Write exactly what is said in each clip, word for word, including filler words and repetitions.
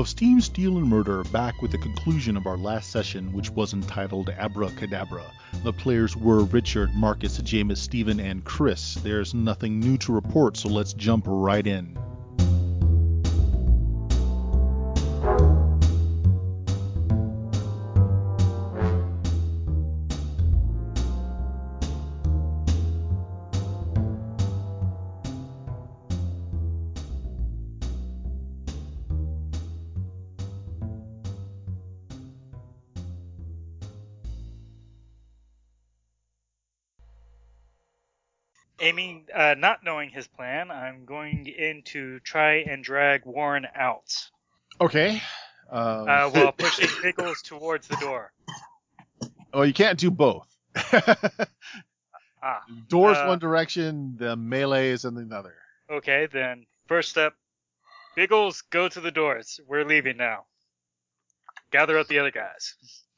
Steam, Steel, and Murder are back with the conclusion of our last session, which was entitled Abracadabra. The players were Richard, Marcus, Jameis, Stephen, and Chris. There's nothing new to report, so let's jump right in. Aiming, uh, not knowing his plan, I'm going in to try and drag Warren out. Okay. Um, uh, while pushing Pickles towards the door. Oh, you can't do both. Ah. Door's uh, one direction, the melee is in the other. Okay, then first step, Pickles, go to the doors. We're leaving now. Gather up the other guys.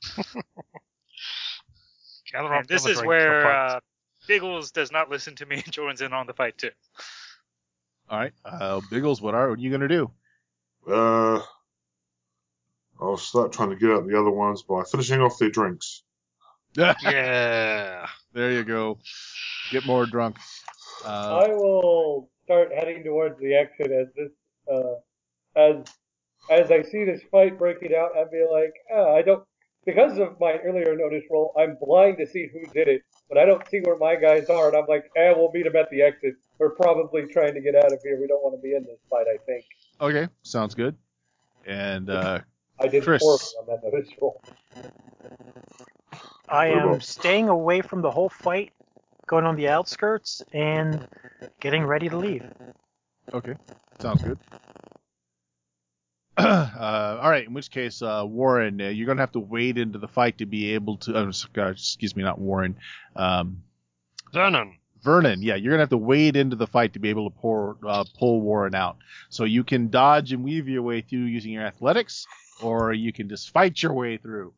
Gather And up this the is drink where for uh, Biggles does not listen to me and joins in on the fight too. All right, uh, Biggles, what are what are you gonna do? Uh, I'll start trying to get out the other ones by finishing off their drinks. Yeah. There you go. Get more drunk. Uh, I will start heading towards the exit as this, uh, as as I see this fight breaking out. I'd be like, ah, I don't, because of my earlier notice roll, I'm blind to see who did it, but I don't see where my guys are, and I'm like, eh, we'll meet them at the exit. We're probably trying to get out of here. We don't want to be in this fight, I think. okay, sounds good. And uh, I did Chris. horribly on that notice roll. I am about- staying away from the whole fight, going on the outskirts, and getting ready to leave. Okay, sounds good. uh, all right, in which case, uh, Warren, uh, you're going to have to wade into the fight to be able to... Uh, God, excuse me, not Warren. Um, Vernon. Vernon, yeah, you're going to have to wade into the fight to be able to pour, uh, pull Warren out. So you can dodge and weave your way through using your athletics, or you can just fight your way through.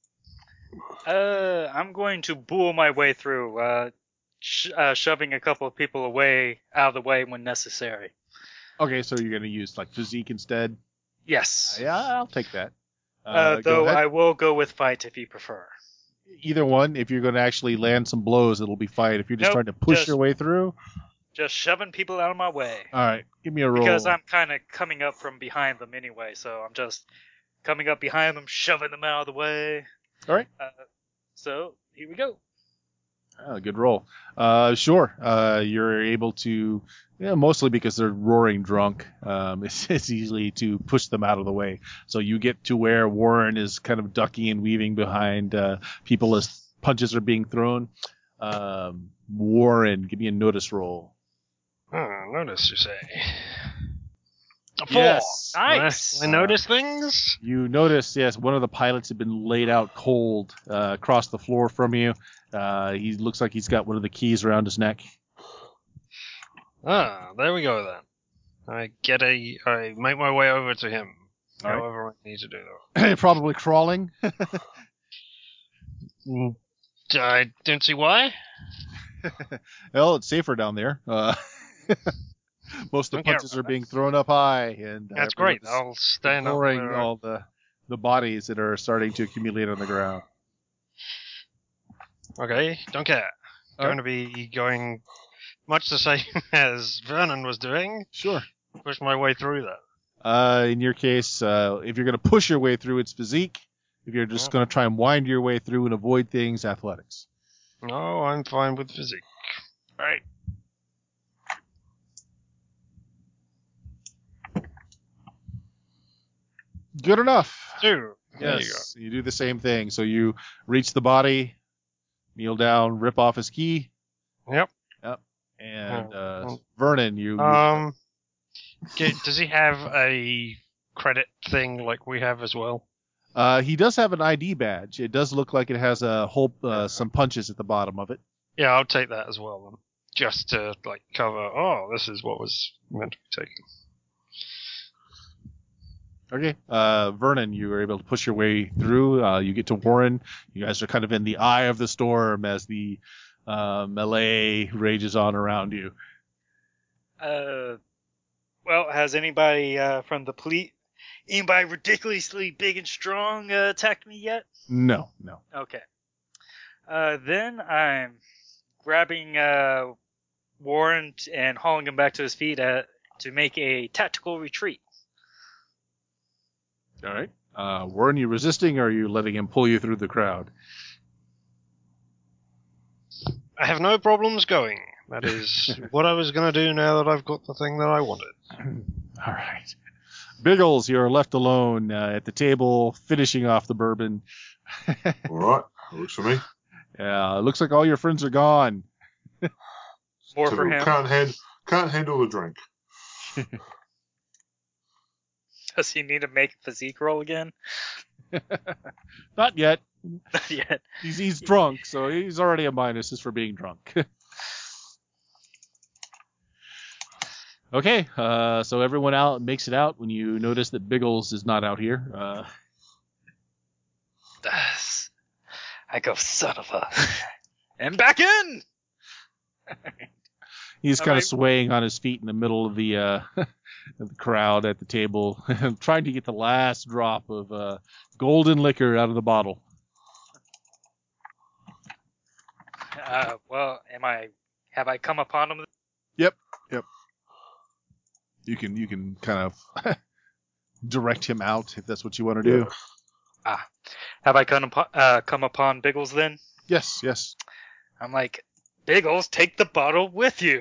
Uh, I'm going to bull my way through, uh, sh- uh, shoving a couple of people away, out of the way when necessary. Okay, so you're going to use like physique instead? Yes. Yeah, I'll take that. Uh, Uh, go though ahead. I will go with fight if you prefer. Either one, if you're going to actually land some blows, it'll be fight. If you're just Nope, trying to push just- your way through, Just shoving people out of my way. all right, give me a roll. Because I'm kind of coming up from behind them anyway, so I'm just coming up behind them, shoving them out of the way. All right. Uh, so, here we go. Oh, good roll. Uh, sure. Uh, you're able to, yeah, mostly because they're roaring drunk. Um, it's, it's easy to push them out of the way. So you get to where Warren is kind of ducking and weaving behind uh, people as punches are being thrown. Um, Warren, give me a notice roll. Oh, notice, you say. A four. Yes. Nice. I, I notice things. You notice, yes, one of the pilots had been laid out cold uh, across the floor from you. Uh, he looks like he's got one of the keys around his neck. Ah, there we go then. I get a. I make my way over to him. All right. However, I need to do that. Probably crawling. Mm, I don't see why. Well, it's safer down there. Uh, most of the Don't care punches about are being thrown up high, and That's everyone great. is I'll stand up ignoring where I- all the the bodies that are starting to accumulate on the ground. Okay, don't care. All Going to be going much the same as Vernon was doing. Sure. Push my way through that. Uh, in your case, uh, if you're going to push your way through, it's physique. If you're just Yeah. going to try and wind your way through and avoid things, athletics. No, I'm fine with physique. All right. Good enough. Two. There you go. Yes, you, do the same thing. So you reach the body, kneel down, rip off his key, Yep. and uh, Um, Vernon, you, you Um, do- does he have a credit thing like we have as well? uh, he does have an I D badge. It does look like it has a whole uh, some punches at the bottom of it. Yeah, I'll take that as well then. Just to like cover. Oh, this is what was meant to be taken. Okay. Uh, Vernon, you were able to push your way through. Uh, you get to Warren. You guys are kind of in the eye of the storm as the uh, melee rages on around you. Uh, well, has anybody uh, from the police anybody ridiculously big and strong uh, attacked me yet? No, no. Okay. Uh, then I'm grabbing uh, Warren and hauling him back to his feet uh, to make a tactical retreat. All right. Uh, Warren, you resisting, or are you letting him pull you through the crowd? I have no problems going. That is what I was going to do now that I've got the thing that I wanted. All right. Biggles, you're left alone uh, at the table, finishing off the bourbon. All right, works for me. Yeah, it looks like all your friends are gone. More So for him. Can't, hand, can't handle the drink. Does he need to make a physique roll again? Not yet. Not yet. He's he's drunk, so he's already a minus just for being drunk. Okay, uh, so everyone out makes it out when you notice that Biggles is not out here. Uh, I go, son of a... And back in! he's All kind right. of swaying on his feet in the middle of the, uh, of the crowd at the table, trying to get the last drop of uh, golden liquor out of the bottle. Uh, well, am I... Have I come upon him? Yep, yep. You can you can kind of direct him out if that's what you want to do. Ah. Have I come upon, uh, come upon Biggles then? Yes, yes. I'm like, Biggles, take the bottle with you.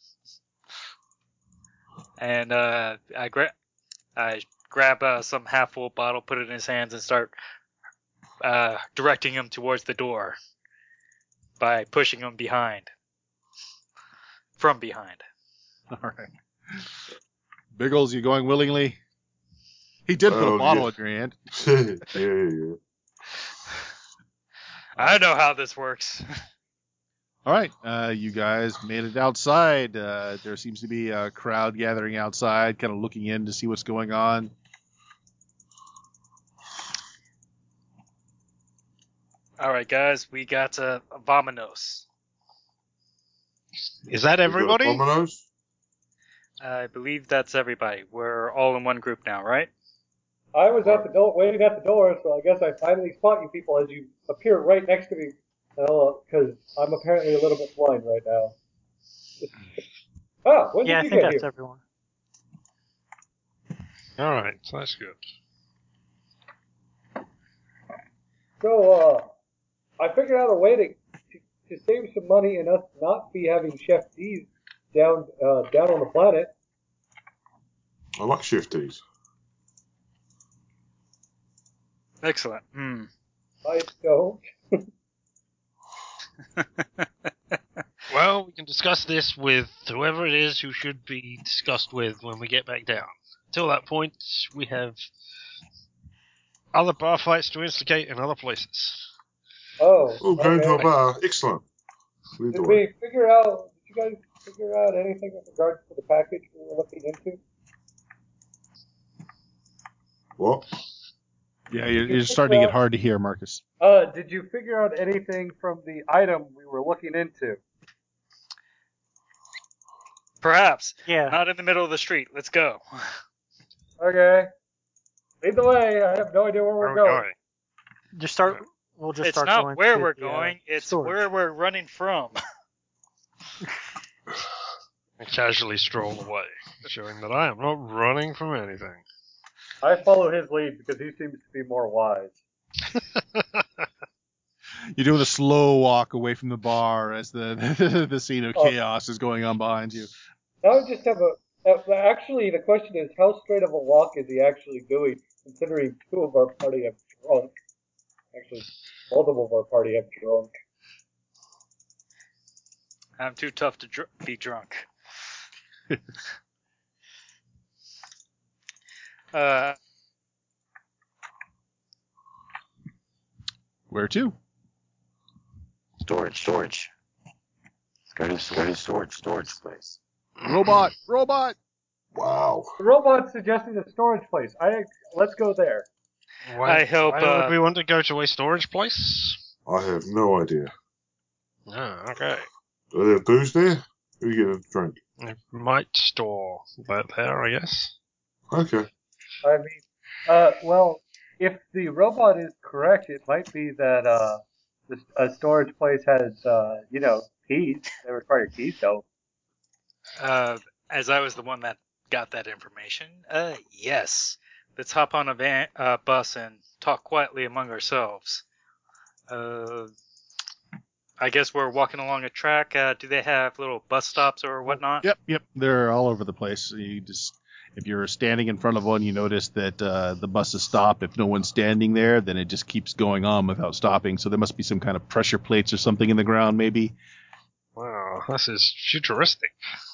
And uh, I, gra- I grab uh, some half-full bottle, put it in his hands, and start uh, directing him towards the door by pushing him behind. From behind. All right. Biggles, you going willingly? He did put Oh, a bottle yeah. in your hand. yeah, yeah, yeah. I know how this works. All right, uh, you guys made it outside. Uh, there seems to be a crowd gathering outside, kind of looking in to see what's going on. All right, guys, we got uh, Vamonos. Is that We got everybody? Dominoes? I believe that's everybody. We're all in one group now, right? I was at the door, waiting at the door, so I guess I finally spot you people as you appear right next to me. Because I'm apparently a little bit blind right now. Ah, when Yeah, I did you think get that's here? everyone. All right, so that's good. So, uh, I figured out a way to, to to save some money and us not be having Chef D's down uh, down on the planet. I like shifties. Excellent. Hmm. I don't. Well, we can discuss this with whoever it is who should be discussed with when we get back down. Till that point, we have other bar fights to instigate in other places. Oh, Oh, going to a okay. bar. Excellent. Lead the Did way. we figure out? Did you guys figure out anything with regards to the package we were looking into? What? Yeah, you're, Did you you're starting to figure get hard to hear, Marcus. Uh, did you figure out anything from the item we were looking into? Perhaps. Yeah. Not in the middle of the street. Let's go. Okay. Lead the way. I have no idea where we're Where are we going. going? Just start. We'll just It's start not going where to we're the, uh, going. It's storage. where we're running from. And casually stroll away, showing that I am not running from anything. I follow his lead because he seems to be more wise. You're doing a slow walk away from the bar as the the scene of Oh. chaos is going on behind you. Now I just have a. Uh, actually, the question is, how straight of a walk is he actually doing, considering two of our party have drunk? Actually, multiple of our party have drunk. I'm too tough to dr- be drunk. uh, Where to? Storage, storage. Let's go to the storage, storage, storage place. Robot, robot. Wow. The robot suggested a storage place. I let's go there. Why, I help, why uh, would we want to go to a storage place? I have no idea. Oh, okay. Are there booze there? We get a drink. We might store that there, I guess. Okay. I mean, Uh, well, if the robot is correct, it might be that uh, the, a storage place has, uh, you know, keys. They require keys, though. Uh, as I was the one that got that information, uh, yes. Let's hop on a van, uh, bus and talk quietly among ourselves. Uh, I guess we're walking along a track. Uh, do they have little bus stops or whatnot? Yep, yep. They're all over the place. You just, if you're standing in front of one, you notice that uh, the buses stop. If no one's standing there, then it just keeps going on without stopping. So there must be some kind of pressure plates or something in the ground, maybe. Wow, this is futuristic.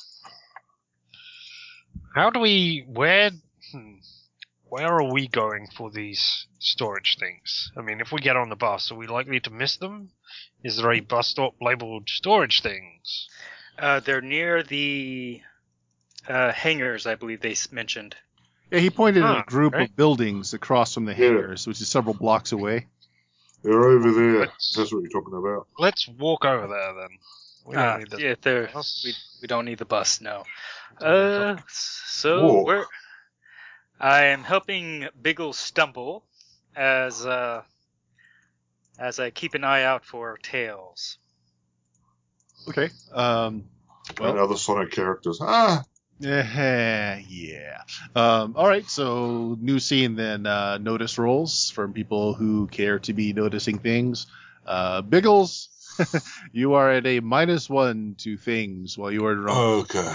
How do we... Where... Hmm, where are we going for these storage things? I mean, if we get on the bus, are we likely to miss them? Is there a bus stop labeled storage things? Uh, they're near the uh, hangars, I believe they s- mentioned. Yeah, he pointed at Huh, a group okay. of buildings across from the Yeah. hangars, which is several blocks away. They're over there. Let's- That's what you're talking about. Let's walk over there, then. We don't Uh, need this. yeah, they're, bus. we, we don't need the bus, no. Don't need Uh, so Whoa. we're... I am helping Biggle stumble as uh, as I keep an eye out for tails. Okay. Um, And well, other Sonic characters. Ah! eh, yeah. Um, all right, so new scene then. Uh, notice rolls from people who care to be noticing things. Uh, Biggles, you are at a minus one to things while you are drunk. Okay.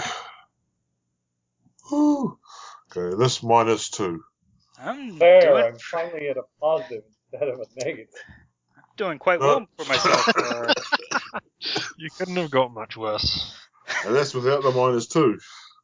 Whew. Okay, this minus two. I'm There, doing I'm finally at a positive instead of a negative. doing quite No. well for myself. Uh, You couldn't have got much worse. And that's without the minus two.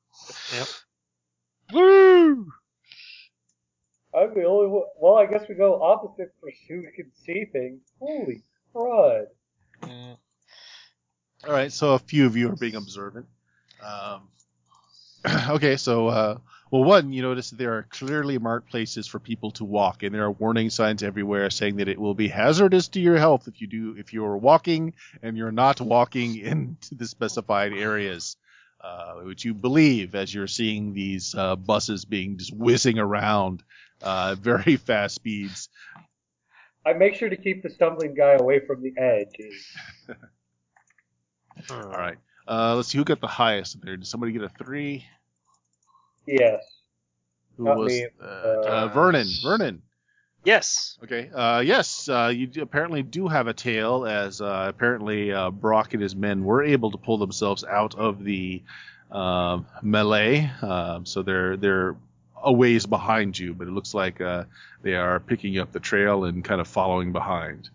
Woo! I'm the only one. Well, I guess we go opposite for who can see things. Holy crud. Mm, All right, so a few of you are being observant. Um, okay, so uh, well, one, you notice that there are clearly marked places for people to walk, and there are warning signs everywhere saying that it will be hazardous to your health if you do if you are walking and you're not walking into the specified areas, uh, which you believe as you're seeing these uh, buses being just whizzing around uh, at very fast speeds. I make sure to keep the stumbling guy away from the edge. All right, uh, let's see who got the highest there. Did somebody get a three? Yes. Who Not was me. uh, Uh, uh, Vernon? Vernon. yes. Okay. Uh, yes, uh, you do, apparently do have a tail, as uh, apparently uh, Brock and his men were able to pull themselves out of the uh, melee. Uh, so they're they're a ways behind you, but it looks like uh, they are picking up the trail and kind of following behind.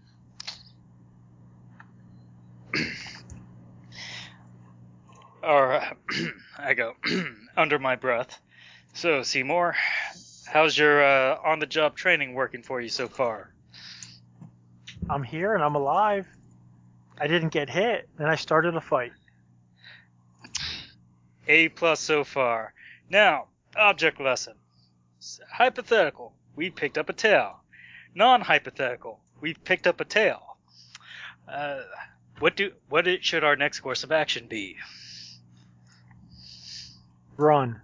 Or uh, I go under my breath. So Seymour, how's your uh, on-the-job training working for you so far? I'm here and I'm alive. I didn't get hit, and I started a fight. A plus so far. Now, object lesson. S- Hypothetical. We picked up a tail. Non-hypothetical. We've picked up a tail. Uh, what do what it, should our next course of action be? Run.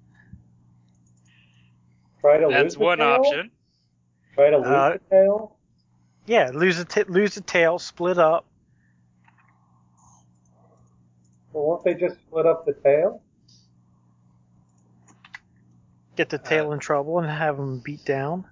Try to lose That's the one tail? option. Try to lose Uh, the tail? Yeah, lose the t- lose the tail, split up. Well, won't they just split up the tail? Get the tail in trouble and have them beat down.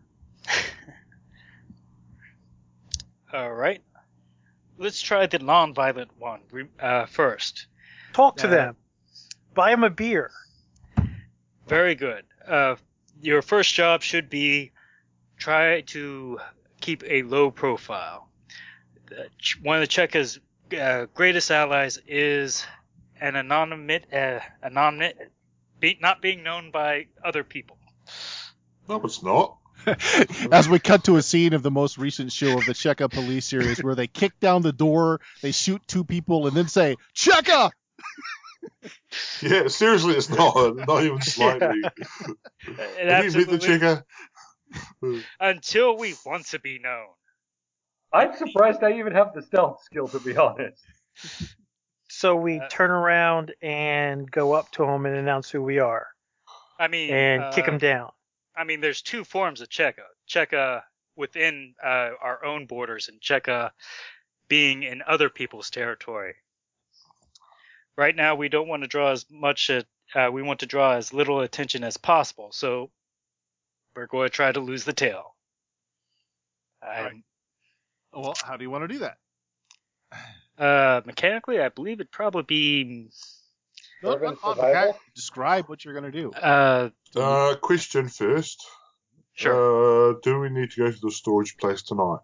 All right. Let's try the non-violent one re- uh, first. Talk to Uh, them. Buy them a beer. Very good. Uh, your first job should be try to keep a low profile. The ch- one of the Cheka's uh, greatest allies is an anonymous, uh, anonymous, be, not being known by other people. No, it's not. As we cut to a scene of the most recent show of the Cheka police series where they kick down the door, they shoot two people, and then say, Cheka! Yeah, seriously, it's not. Not even slightly. It Have you met the absolutely- checker? Until we want to be known. I'm surprised I even have the stealth skill, to be honest. So we Uh, turn around and go up to them and announce who we are I mean, and uh, kick them down. I mean, there's two forms of Cheka. Cheka within uh, our own borders, and Cheka being in other people's territory. Right now, we don't want to draw as much. Uh, uh, we want to draw as little attention as possible. So we're going to try to lose the tail. Right. Well, how do you want to do that? Uh, mechanically, I believe it'd probably be. No, Urban not on survival? mechanic. Describe what you're going to do. Uh, Uh, question first. sure. Uh, do we need to go to the storage place tonight?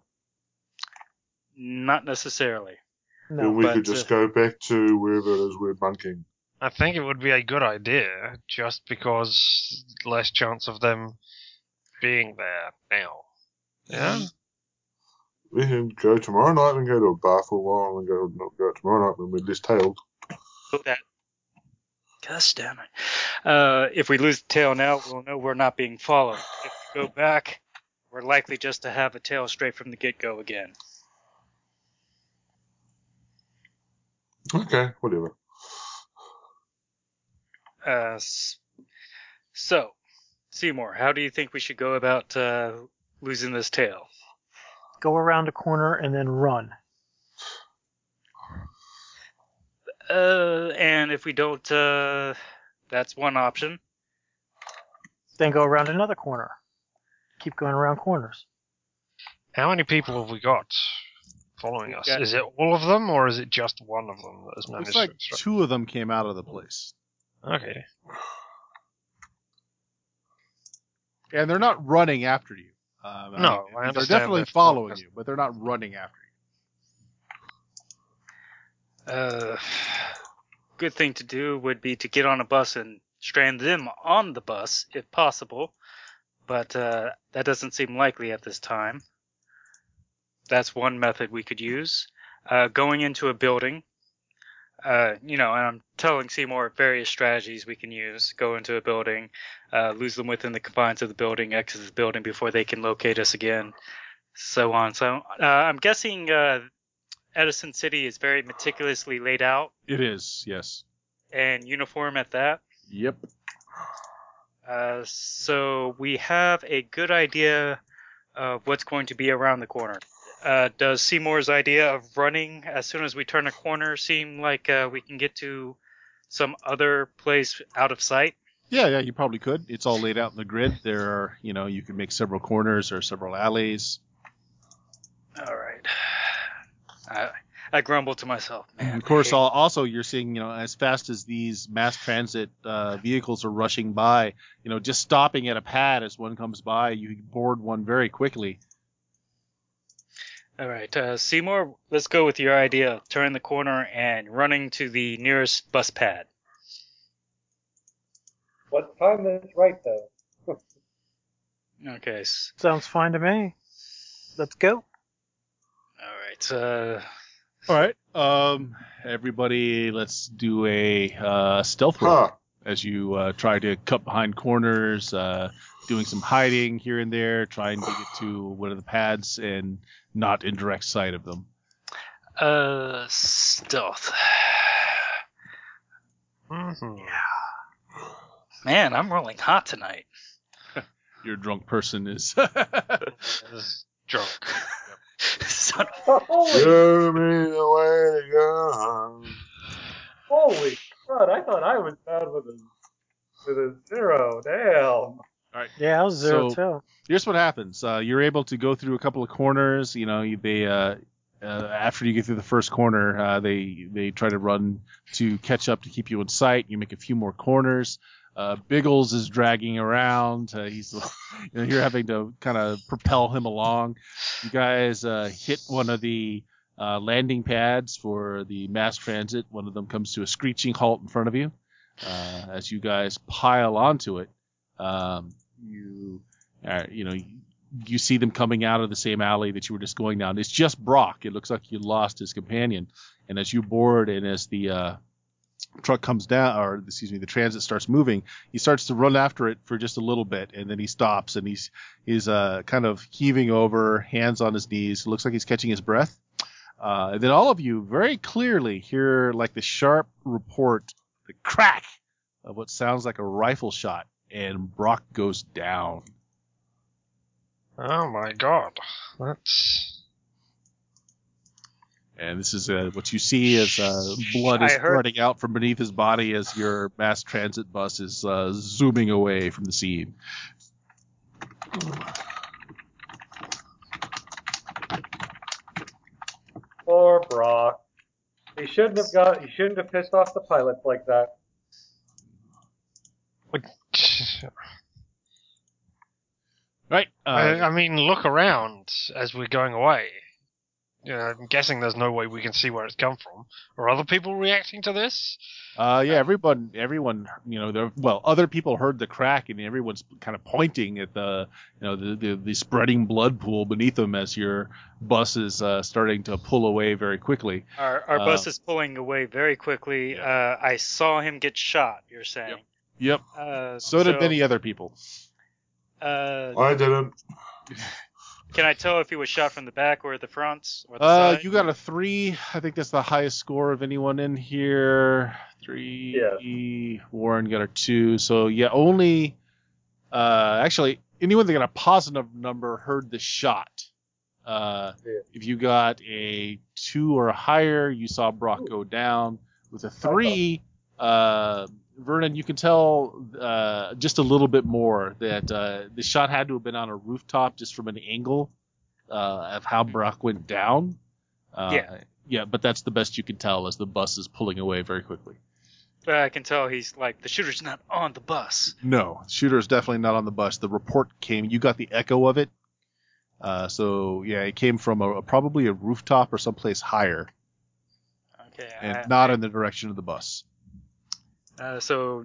Not necessarily. Then No. we but, could just uh, go back to wherever it is we're bunking. I think it would be a good idea, just because less chance of them being there now. Yeah? We can go tomorrow night and go to a bar for a while and go, not go tomorrow night when we're less tailed. That. Gosh damn it. Uh, if we lose the tail now, we'll know we're not being followed. If we go back, we're likely just to have a tail straight from the get-go again. Okay, whatever. Uh, s- so, Seymour, how do you think we should go about uh, losing this tail? Go around a corner and then run. Uh, and if we don't, uh, that's one option. Then go around another corner. Keep going around corners. How many people have we got following us? Yeah. Is it all of them, or is it just one of them that has managed Looks like to extract? two of them came out of the place. Okay. And they're not running after you. Um, No, mean, I They're understand definitely they're following focused. you, but they're not running after you. Uh, good thing to do would be to get on a bus and strand them on the bus, if possible. But uh, that doesn't seem likely at this time. That's one method we could use. Uh, going into a building, uh, you know, and I'm telling Seymour various strategies we can use. Go into a building, uh, lose them within the confines of the building, exit the building before they can locate us again, so on. So uh, I'm guessing uh, Edison City is very meticulously laid out It is, yes. and uniform at that. Yep. Uh, so we have a good idea of what's going to be around the corner. Uh, does Seymour's idea of running as soon as we turn a corner seem like uh, we can get to some other place out of sight? Yeah, yeah, you probably could. It's all laid out in the grid. There are, you know, you can make several corners or several alleys. All right. I, I grumble to myself, man. And of course, I hate- al- also you're seeing, you know, as fast as these mass transit uh, vehicles are rushing by, you know, just stopping at a pad as one comes by, you can board one very quickly. All right, uh, Seymour, let's go with your idea of turning the corner and running to the nearest bus pad. What time is right though? Okay. s- Sounds fine to me. Let's go. All right. Uh, All right. Um, everybody, let's do a uh, stealth roll Ha! as you uh, try to cut behind corners, uh, doing some hiding here and there, trying to get to one of the pads and not in direct sight of them. uh, stealth. Mm-hmm. Man, I'm rolling hot tonight. Your drunk person is. Is drunk. Son of- Holy, Show me the way to go. holy crud! I thought I was bad with a with a zero. Damn. Yeah, I was zero So- too. Here's what happens. Uh, you're able to go through a couple of corners. You know, you- they uh, uh, after you get through the first corner, uh, they they try to run to catch up to keep you in sight. You make a few more corners. Uh, Biggles is dragging around. Uh, he's you know, you're having to kind of propel him along. You guys uh, hit one of the uh, landing pads for the mass transit. One of them comes to a screeching halt in front of you. Uh, as you guys pile onto it, um, you uh, you know, you, you see them coming out of the same alley that you were just going down. It's just Brock. It looks like you lost his companion. And as you board and as the uh, truck comes down, or excuse me, the transit starts moving, he starts to run after it for just a little bit, and then he stops and he's he's uh, kind of heaving over, hands on his knees. It looks like he's catching his breath. Uh, and then all of you very clearly hear like the sharp report, the crack of what sounds like a rifle shot, and Brock goes down. Oh my god. That's... And this is uh, what you see as uh, blood is I heard- spurting out from beneath his body as your mass transit bus is uh, zooming away from the scene. Poor Brock. He shouldn't have got. He shouldn't have pissed off the pilots like that. Right. Uh, I, I mean, look around as we're going away. You know, I'm guessing there's no way we can see where it's come from. Are other people reacting to this? Uh, yeah, everyone, everyone, you know, there- well, other people heard the crack, and everyone's kind of pointing at the, you know, the the, the spreading blood pool beneath them as your bus is uh, starting to pull away very quickly. Our our Uh, bus is pulling away very quickly. Yeah. Uh, I saw him get shot. You're saying? Yep. Uh, So did many other people. Uh, I didn't. can I tell if he was shot from the back or the front or the Uh, side? you got a three. I think that's the highest score of anyone in here. Three. Warren got a two. So yeah, only. Uh, actually, anyone that got a positive number heard the shot. Uh, Yeah. if you got a two or higher, you saw Brock go down. With a three, uh, Vernon, you can tell uh, just a little bit more that uh, the shot had to have been on a rooftop just from an angle uh, of how Brock went down. Uh, Yeah. Yeah, but that's the best you can tell as the bus is pulling away very quickly. But I can tell he's like the shooter's not on the bus. No, shooter is definitely not on the bus. The report came. You got the echo of it. Uh, so yeah, it came from a, probably a rooftop or someplace higher, Okay. and I, not in the direction of the bus. Uh, so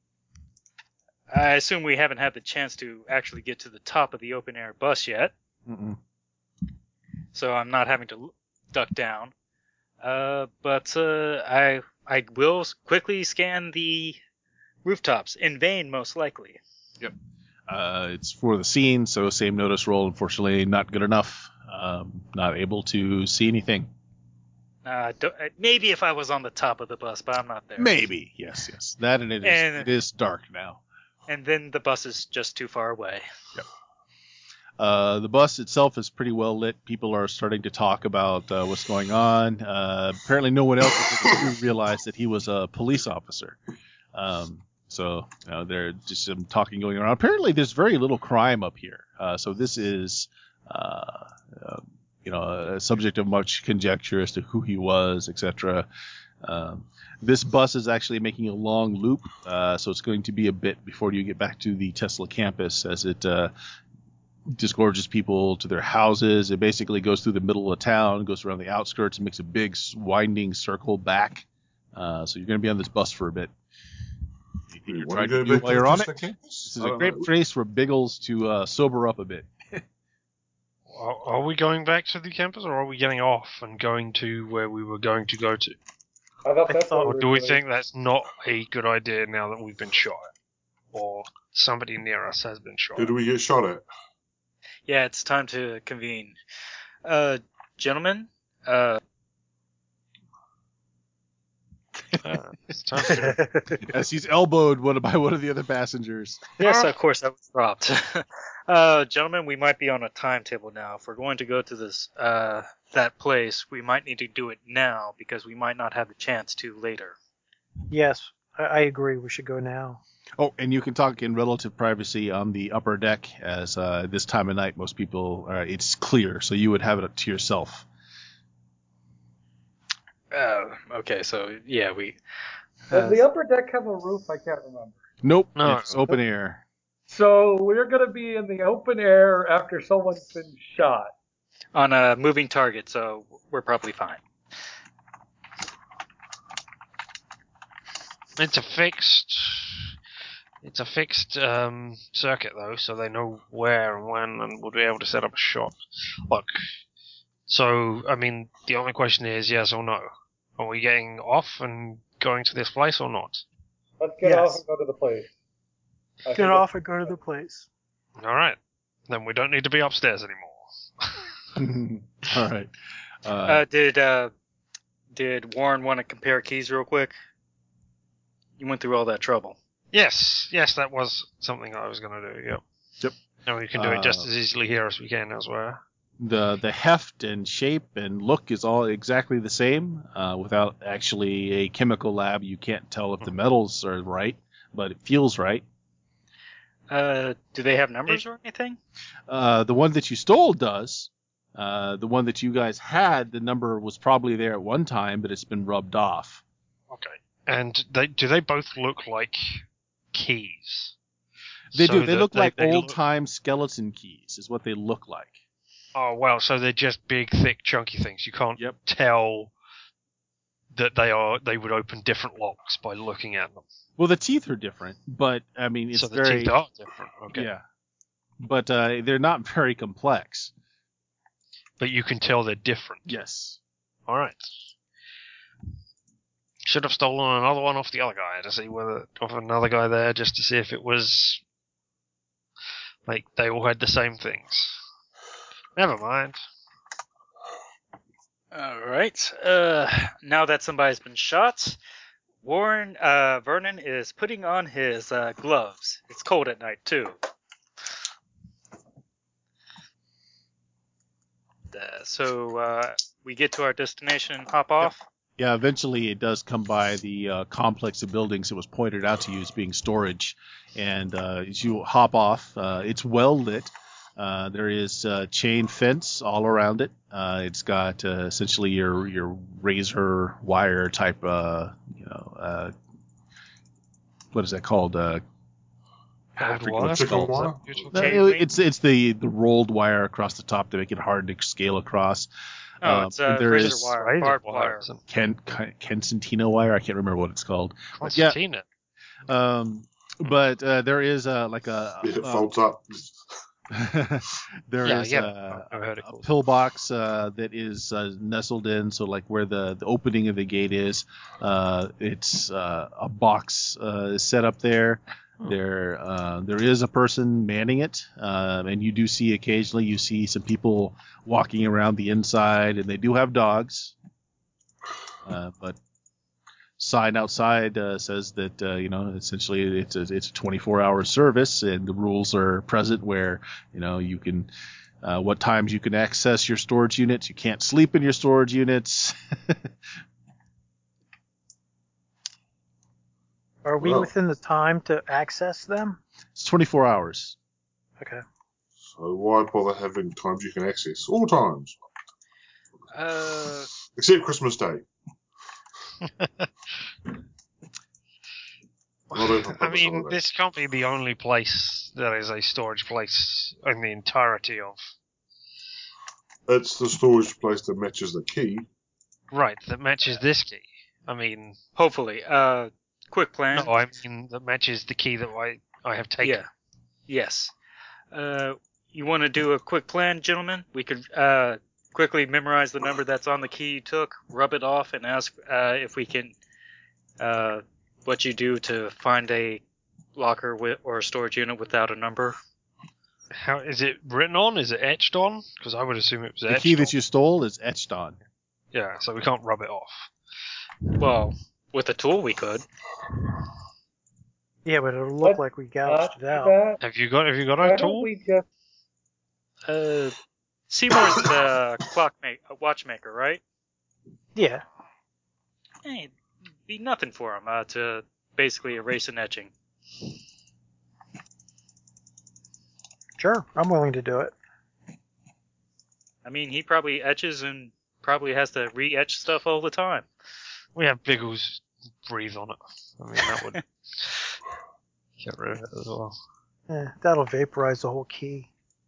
I assume we haven't had the chance to actually get to the top of the open air bus yet, Mm-mm. so I'm not having to l- duck down. Uh, but uh, I I will s- quickly scan the rooftops in vain, most likely. Uh, it's for the scene, so same notice roll. Unfortunately, not good enough. Um, not able to see anything. Uh, do, uh, maybe if I was on the top of the bus, but I'm not there. Maybe yes, yes. That and it is. And- it is dark now. And then the bus is just too far away. Uh, the bus itself is pretty well lit. People are starting to talk about uh, what's going on. Uh, apparently, no one else within the crew realized that he was a police officer. Um, so, you know, there's just some talking going around. Apparently, there's very little crime up here. Uh, so this is, uh, uh, you know, a subject of much conjecture as to who he was, et cetera. Um, this bus is actually making a long loop, uh, so it's going to be a bit before you get back to the Tesla campus as it uh, disgorges people to their houses. It basically goes through the middle of town, goes around the outskirts, and makes a big winding circle back. Uh, so you're going to be on this bus for a bit. Anything you're When trying are to you do going back while to you're the on Tesla it? campus? This is I a don't great know. place for Biggles to uh, sober up a bit. Are, are we going back to the campus, or are we getting off and going to where we were going to go to? I thought I that's thought- what Or do we doing. think that's not a good idea now that we've been shot? Or somebody near us has been shot? Who do we get shot at? Yeah, it's time to convene. Uh, gentlemen, uh, Uh, it's time to... As he's elbowed one by one of the other passengers. yes, of course, I was robbed. uh, gentlemen, we might be on a timetable now. If we're going to go to this, uh, that place, we might need to do it now because we might not have the chance to later. Yes, I, I agree. We should go now. Oh, and you can talk in relative privacy on the upper deck, as uh, this time of night most people, uh, it's clear, so you would have it up to yourself. Oh, okay, so yeah, we. Does Uh, the upper deck have a roof? I can't remember. Nope, No. it's open air. So we're going to be in the open air after someone's been shot. on a moving target, so we're probably fine. It's a fixed... It's a fixed um, circuit, though, so they know where and when and will be able to set up a shot. Look, so, I mean, the only question is yes or no. Are we getting off and going to this place or not? Let's get Yes. off and go to the place. I Get think off and go to the place. Alright. Then we don't need to be upstairs anymore. All right. Uh, Uh, did uh, did Warren want to compare keys real quick? You went through all that trouble. Yes, yes, that was something I was going to do, yep. And we can do it just Uh, as easily here as we can elsewhere. The the heft and shape and look is all exactly the same. Uh, without actually a chemical lab, you can't tell if the metals are right, but it feels right. Uh, do they have numbers or anything? Uh, the one that you stole does. Uh, the one that you guys had, the number was probably there at one time, but it's been rubbed off. Okay. And they, do they both look like keys? They So do. They that look like they old look- time skeleton keys, is what they look like. Oh, well, so they're just big, thick, chunky things. You can't Yep. tell that they are. They would open different locks by looking at them. Well, the teeth are different, but I mean, it's so the very teeth are different. Okay. yeah, but uh, they're not very complex. But you can tell they're different. Yes. All right. Should have stolen another one off the other guy to see whether off another guy there just to see if it was like they all had the same things. Never mind. All right. Uh, now that somebody's been shot, Warren uh, Vernon is putting on his uh, gloves. It's cold at night too. Uh, so uh, we get to our destination and hop off. Yeah, eventually it does come by the uh, complex of buildings that was pointed out to you as being storage, and uh, as you hop off, uh, it's well lit. Uh, there is uh, chain fence all around it. Uh, it's got uh, essentially your your razor wire type, uh, you know, uh, what is that called? Uh, Barbed Chicken- wire? chicken Is that wire? what you're talking no, Chain it- link? it's it's the, the rolled wire across the top to make it hard to scale across. Oh, Uh, it's uh, there razor is wire, Razor barbed wire, wire. isn't it? Ken, Kensantino wire. I can't remember what it's called. But yeah. Constantina. Um, but uh, there is uh, like a It uh, folds up. there Yeah, is yeah. a, I've heard it a called. pillbox uh, that is uh, nestled in, so like where the, the opening of the gate is, uh, it's uh, a box uh, set up there. There, uh, there is a person manning it, um, and you do see occasionally you see some people walking around the inside, and they do have dogs, uh, but sign outside uh, says that uh, you know essentially it's a, it's a twenty-four hour service, and the rules are present where you know you can uh, what times you can access your storage units. You can't sleep in your storage units. Are we Well. within the time to access them? It's twenty-four hours. Okay. So why bother having times you can access? All times. Uh, Except Christmas Day. Not open I purpose mean, holiday. this can't be the only place that is a storage place in the entirety of. It's the storage place that matches the key. Right, that matches this key. I mean, hopefully. Uh, quick plan. no, I mean that matches the key that I, I have taken. Yeah. Yes. Uh, you want to do a quick plan, gentlemen? We could uh, quickly memorize the number that's on the key you took, rub it off, and ask uh, if we can. Uh, what you do to find a locker with, or a storage unit without a number. How is it written on? Is it etched on? Because I would assume it was The etched key on. that you stole is etched on. Yeah, so we can't rub it off. Well, with a tool we could. Yeah, but it'll look Let's like we Not gouged do it out. that. Have you got? Have you got Why a don't tool? we just Uh, Seymour's the clock make, watchmaker, right? Yeah. Hey, it'd be nothing for him uh, to basically erase an etching. Sure, I'm willing to do it. I mean, he probably etches and probably has to re-etch stuff all the time. We have Biggles breathe on it. I mean, that would get rid of it as well. Eh, that'll vaporize the whole key.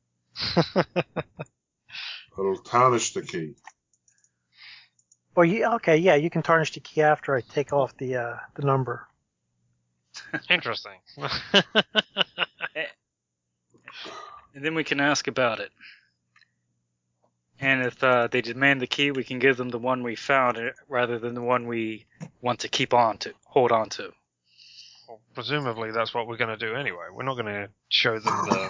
It'll tarnish the key. Well, yeah, okay, yeah, you can tarnish the key after I take off the uh, the number. Interesting. And then we can ask about it. And if uh, they demand the key, we can give them the one we found uh, rather than the one we want to keep on to, hold on to. Well, presumably, that's what we're going to do anyway. We're not going to show them the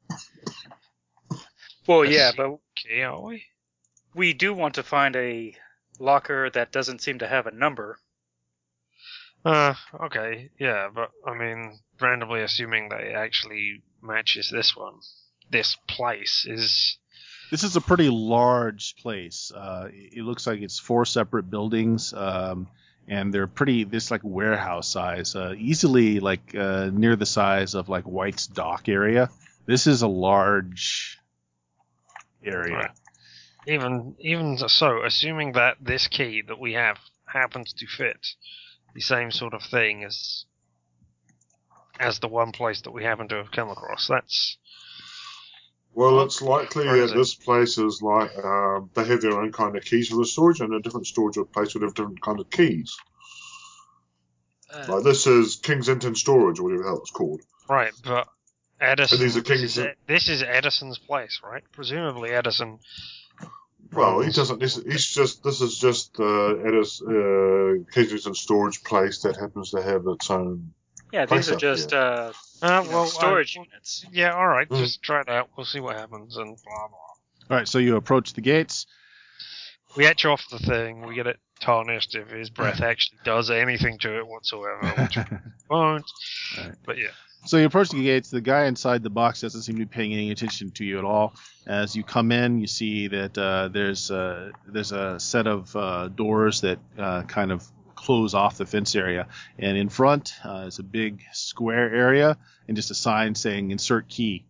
Well, the yeah, C but key, are we? we do want to find a locker that doesn't seem to have a number. Uh, okay, yeah, but I mean, randomly assuming that it actually matches this one. this place is. This is a pretty large place. Uh, it looks like it's four separate buildings, um, and they're pretty. This like warehouse size, uh, easily like uh, near the size of like White's Dock area. This is a large area. Right. Even even so, assuming that this key that we have happens to fit the same sort of thing as as the one place that we happen to have come across, that's. Well, it's likely Or is that it- this place is like um, they have their own kind of keys for the storage, and a different storage place would have different kind of keys. Uh, Like this is Kensington Storage, or whatever the hell it's called. Right, but Edison. these are This Kings- is, this is Edison's place, right? Presumably Edison. Well, he runs- doesn't. He's, he's just. This is just uh, at his uh, Kensington Storage place that happens to have its own. yeah, place these are up just here. uh, Uh, you know, well, storage I- units. Yeah, all right. Mm. Just try it out. We'll see what happens, and blah blah. All right, so you approach the gates. We etch off the thing. We get it tarnished if his breath actually does anything to it whatsoever, which it won't. Right. But yeah. So you approach the gates. The guy inside the box doesn't seem to be paying any attention to you at all. As you come in, you see that uh, there's uh, there's a set of uh, doors that uh, kind of close off the fence area, and in front uh, is a big square area and just a sign saying "Insert key."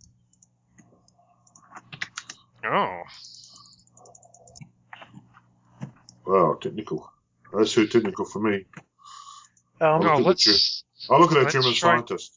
Oh. Wow, technical. That's too technical for me. Um, look No, at the let's. I look at that Let's German try- scientist.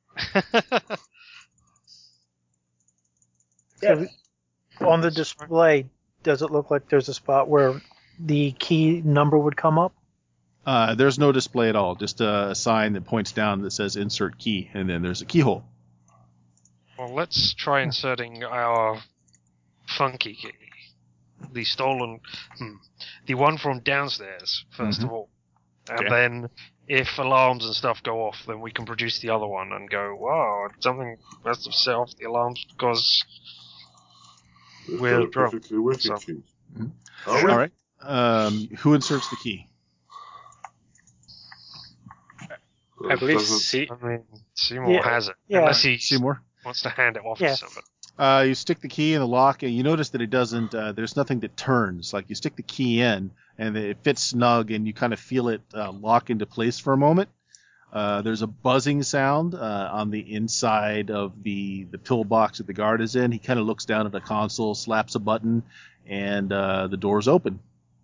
Yes. on the display, does it look like there's a spot where the key number would come up? Uh, there's no display at all, just a, a sign that points down that says "Insert key," and then there's a keyhole. Well, let's try inserting our funky key. The stolen. Hmm, the one from downstairs, 1st Mhm. of all. And Okay. then, if alarms and stuff go off, then we can produce the other one and go, wow, something must have set off the alarms because. It's We're got a drunk, perfectly working so- key. Mhm. Oh, All right. Um, who inserts the key? I It believe doesn't- C- I mean, Seymour Yeah, has it. yeah. Unless he Seymour. wants to hand it off Yeah. to somebody. Uh, you stick the key in the lock, and you notice that it doesn't. Uh, there's nothing that turns. Like you stick the key in, and it fits snug, and you kind of feel it uh, lock into place for a moment. Uh, there's a buzzing sound uh, on the inside of the the pillbox that the guard is in. He kind of looks down at the console, slaps a button, and uh, the doors open.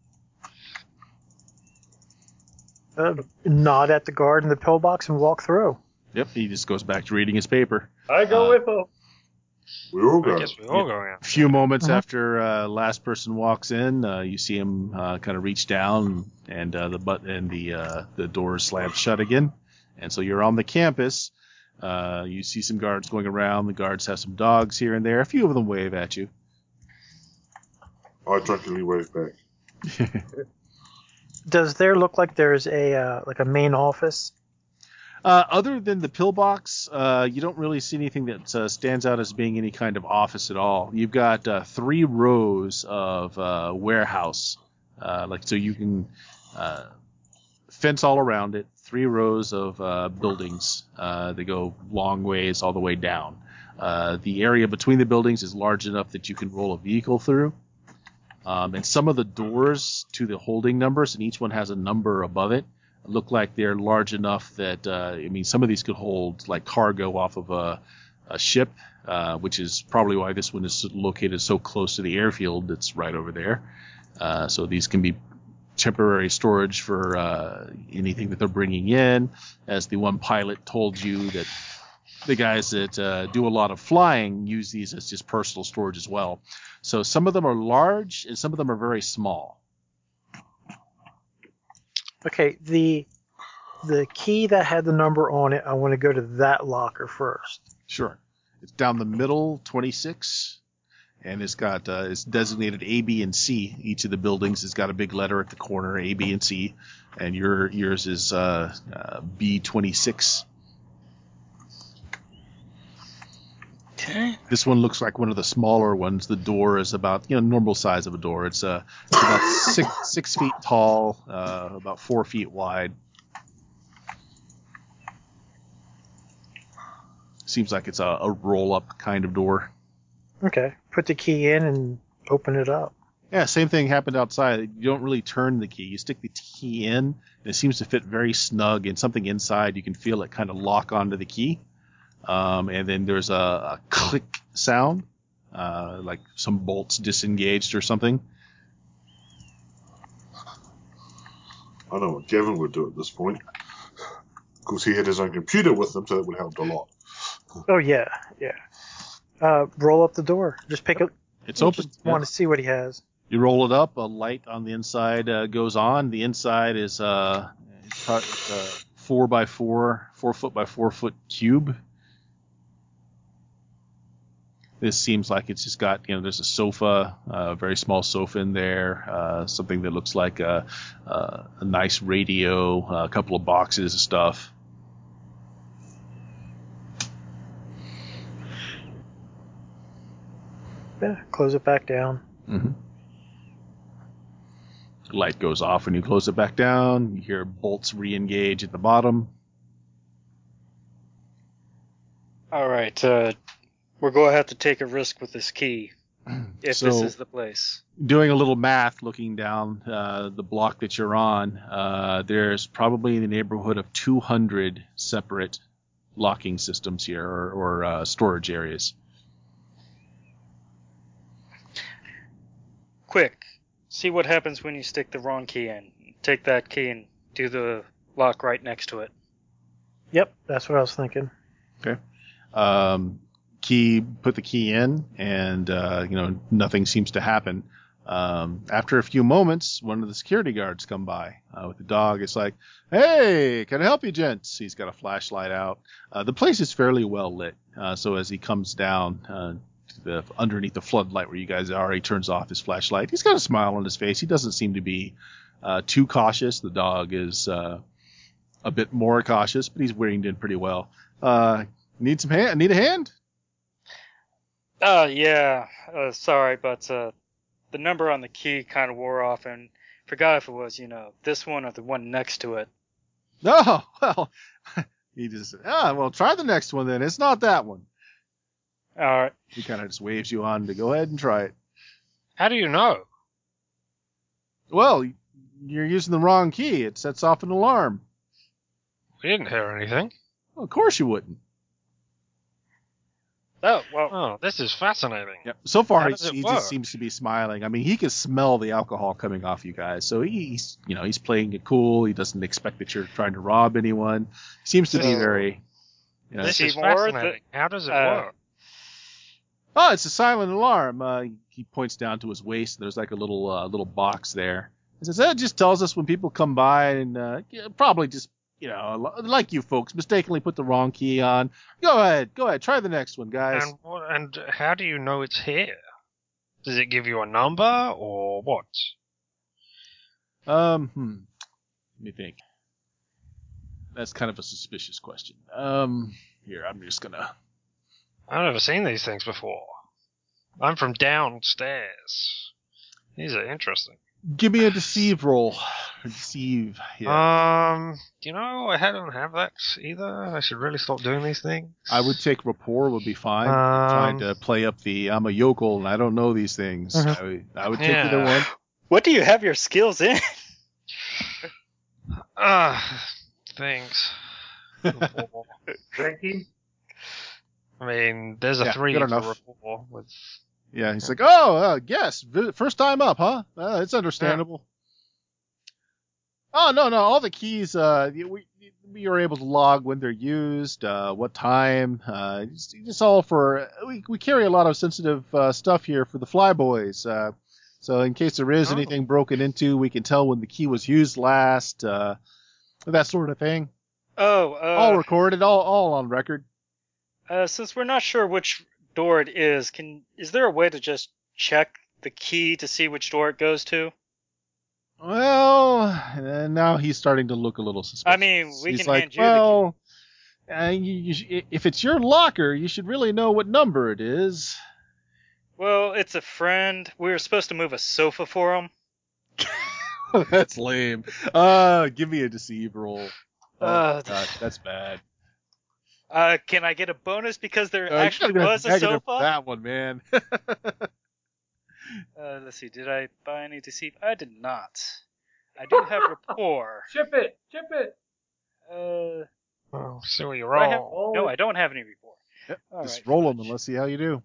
Uh, nod at the guard in the pillbox and walk through. Yep, he just goes back to reading his paper. I go Uh, with him. We all I go. guess we all Yeah. go in. A few moments Mhm. after uh, last person walks in, uh, you see him uh, kind of reach down, and uh, the but and the uh, the doors slam shut again. And so you're on the campus. Uh, you see some guards going around. The guards have some dogs here and there. A few of them wave at you. I drunkenly wave back. Does there look like there's a uh, like a main office? Uh, other than the pillbox, uh, you don't really see anything that uh, stands out as being any kind of office at all. You've got uh, three rows of uh, warehouse, uh, like so you can uh, fence all around it. Three rows of uh, buildings. Uh, they go long ways all the way down. Uh, the area between the buildings is large enough that you can roll a vehicle through. Um, and some of the doors to the holding numbers, and each one has a number above it, look like they're large enough that uh, I mean some of these could hold like cargo off of a, a ship, uh, which is probably why this one is located so close to the airfield that's right over there. Uh, so these can be temporary storage for uh, anything that they're bringing in. As the one pilot told you that the guys that uh, do a lot of flying use these as just personal storage as well. So some of them are large and some of them are very small. Okay, the the key that had the number on it, I want to go to that locker first. Sure. It's down the middle, twenty-six, and it's got uh, it's designated A, B, and C. Each of the buildings has got a big letter at the corner, A, B, and C, and your yours is uh, uh, B twenty-six. Okay. This one looks like one of the smaller ones. The door is about you know normal size of a door. It's uh it's about six six feet tall, uh, about four feet wide. Seems like it's a, a roll up kind of door. Okay. Put the key in and open it up. Yeah, same thing happened outside. You don't really turn the key. You stick the key in, and it seems to fit very snug, and something inside, you can feel it kind of lock onto the key. Um, and then there's a, a click sound, uh, like some bolts disengaged or something. I know what Gavin would do at this point. Of course, he had his own computer with him, so that would help a lot. Oh, yeah, yeah. Uh, roll up the door. Just pick it. It's open. Just want to see what he has. You roll it up. A light on the inside uh, goes on. The inside is uh, it's pro- it's a four by four, four foot by four foot cube. This seems like it's just got, you know, there's a sofa, a very small sofa in there, uh, something that looks like a, a, a nice radio, a couple of boxes of stuff. Yeah, close it back down. Mm-hmm. Light goes off when you close it back down. You hear bolts re-engage at the bottom. All right, uh, we're going to have to take a risk with this key if So- this is the place. Doing a little math, looking down uh, the block that you're on, uh, there's probably in the neighborhood of two hundred separate locking systems here, or, or uh, storage areas. Quick, see what happens when you stick the wrong key in. Take that key and do the lock right next to it. Yep, that's what I was thinking. Um, key, put the key in, and uh, you know nothing seems to happen. Um, after a few moments, one of the security guards come by uh, with the dog. It's like, "Hey, can I help you, gents?" He's got a flashlight out. Uh, the place is fairly well lit, uh, so as he comes down uh, to the underneath the floodlight where you guys are, he turns off his flashlight. He's got a smile on his face. He doesn't seem to be uh, too cautious. The dog is uh, a bit more cautious, but he's wearing in pretty well. Uh, need some hand? Need a hand? Oh, yeah, uh, sorry, but uh, the number on the key kind of wore off and forgot if it was, you know, this one or the one next to it. Oh, well, he just, ah, well, try the next one then. It's not that one. All right. He kind of just waves you on to go ahead and try it. How do you know? Well, you're using the wrong key. It sets off an alarm. We didn't hear anything. Well, of course you wouldn't. Oh, well, Oh, this is fascinating. Yep. So far, How he, does it he work? just seems to be smiling. I mean, he can smell the alcohol coming off you guys. So he's, you know, he's playing it cool. He doesn't expect that you're trying to rob anyone. Seems to be So- very, you know, This See is more? fascinating. How does it Uh, work? oh, it's a silent alarm. Uh, he points down to his waist. There's like a little uh, little box there. He says, that just tells us when people come by and uh, yeah, probably just, you know, like you folks, mistakenly put the wrong key on. Go ahead. Go ahead. Try the next one, guys. And what, and how do you know it's here? Does it give you a number or what? Um, hmm. Let me think. That's kind of a suspicious question. Um, here, I'm just gonna... I've never seen these things before. I'm from downstairs. These are interesting. Give me a deceive roll. Deceive. Yeah. Um, you know, I don't have that either. I should really stop doing these things. I would take rapport would be fine. If you're trying Um, to play up the I'm a yokel and I don't know these things. Mhm. I would, I would take Yeah. either one. what do you have your skills in? Ah, things. Drinking? I mean, there's a Yeah, three good for enough. rapport with. Yeah, he's like, oh, uh, yes, v- first time up, huh? Uh, it's understandable. Oh, no, no, all the keys, uh, y- we, we are able to log when they're used, uh, what time, uh, just, just all for, we, we carry a lot of sensitive, uh, stuff here for the flyboys, uh, so in case there is Oh. anything broken into, we can tell when the key was used last, uh, that sort of thing. Oh, all uh, recorded, all, all on record. uh, since we're not sure which door it is, can is there a way to just check the key to see which door it goes to? Well, and now he's starting to look a little suspicious. I mean, we he's can like, hand you the well, uh, you, you sh- if it's your locker, you should really know what number it is. Well, it's a friend. We were supposed to move a sofa for him. That's lame. Uh, give me a deceive roll. Oh, Uh, God, that's bad. Uh, can I get a bonus because there Uh, you actually gotta go was a negative for sofa? that one, man. Uh, let's see. Did I buy any deceive? I did not. I do have rapport. Chip it, chip it. Uh, Oh, so you do I have, roll. no, I don't have any rapport. Yep, All just right, roll them fudge. and let's see how you do.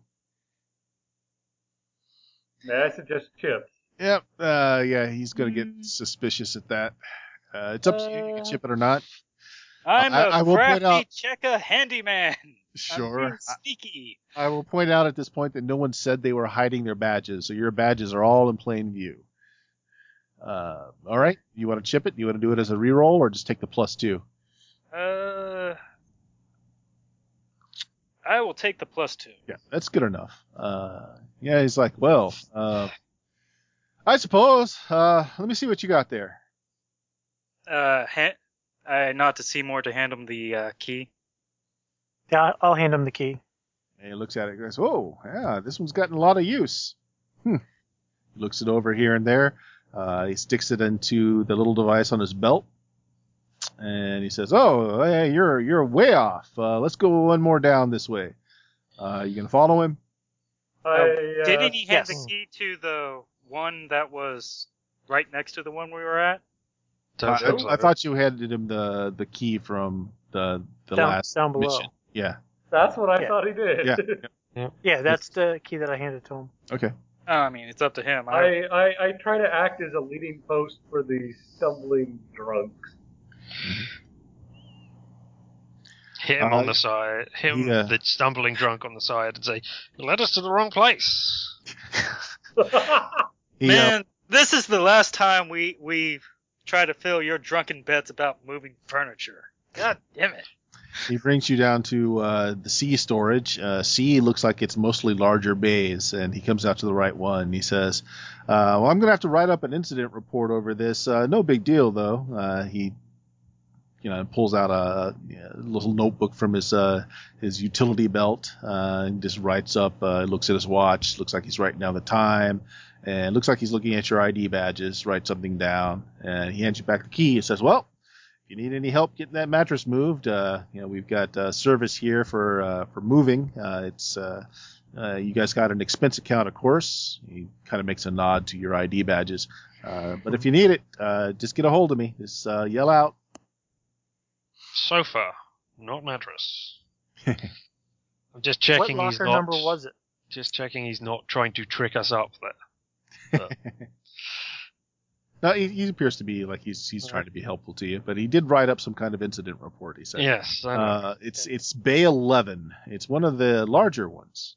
May I suggest chips? Yep. Uh, yeah, he's gonna get Hmm. suspicious at that. Uh, it's up to you. You can Uh, chip it or not. I'm I- a I will point crafty out- Cheka handyman. I'm Sure. being sneaky. I will point out at this point that no one said they were hiding their badges, so your badges are all in plain view. Uh, all right. You want to chip it? You want to do it as a reroll or just take the plus two? Uh, I will take the plus two. Yeah, that's good enough. Uh, yeah, he's like, well, uh, I suppose. Uh, let me see what you got there. Uh, ha- I nod to Seymour to hand him the uh, key. Yeah, I'll hand him the key. And he looks at it and goes, oh, yeah, this one's gotten a lot of use. Hmm. He looks it over here and there. Uh, he sticks it into the little device on his belt. And he says, oh, hey, you're you're way off. Uh, let's go one more down this way. Uh, you can follow him? I, uh, Didn't he hand yes. the key to the one that was right next to the one we were at? Don't I, think so. I thought you handed him the, the key from the the Down- last down below. mission. Yeah. That's what I Yeah. thought he did. Yeah. Yeah, that's the key that I handed to him. Okay. Oh, I mean, it's up to him. I, I, I, I try to act as a leading post for the stumbling drunks. Hit him Uh, on the side, hit him, yeah. the stumbling drunk on the side, and say, "You led us to the wrong place." He, uh, Man, this is the last time we we try to fill your drunken bets about moving furniture. God damn it! He brings you down to uh, the C storage. Uh, C looks like it's mostly larger bays, and he comes out to the right one. He says, uh, well, I'm going to have to write up an incident report over this. Uh, no big deal, though. Uh, he you know, pulls out a, a little notebook from his uh, his utility belt uh, and just writes up, uh, looks at his watch, looks like he's writing down the time, and looks like he's looking at your I D badges, writes something down, and he hands you back the key. He says, well, if you need any help getting that mattress moved, uh, you know, we've got uh, service here for uh, for moving. Uh, it's uh, uh, you guys got an expense account, of course. He kind of makes a nod to your I D badges. Uh, but if you need it, uh, just get a hold of me. Just uh, yell out. Sofa, not mattress. I'm just checking What he's locker not. number was it? Just checking he's not trying to trick us up there. No, he, he appears to be like he's he's trying to be helpful to you, but he did write up some kind of incident report. He said, Yes, I know. uh, it's it's Bay eleven. It's one of the larger ones.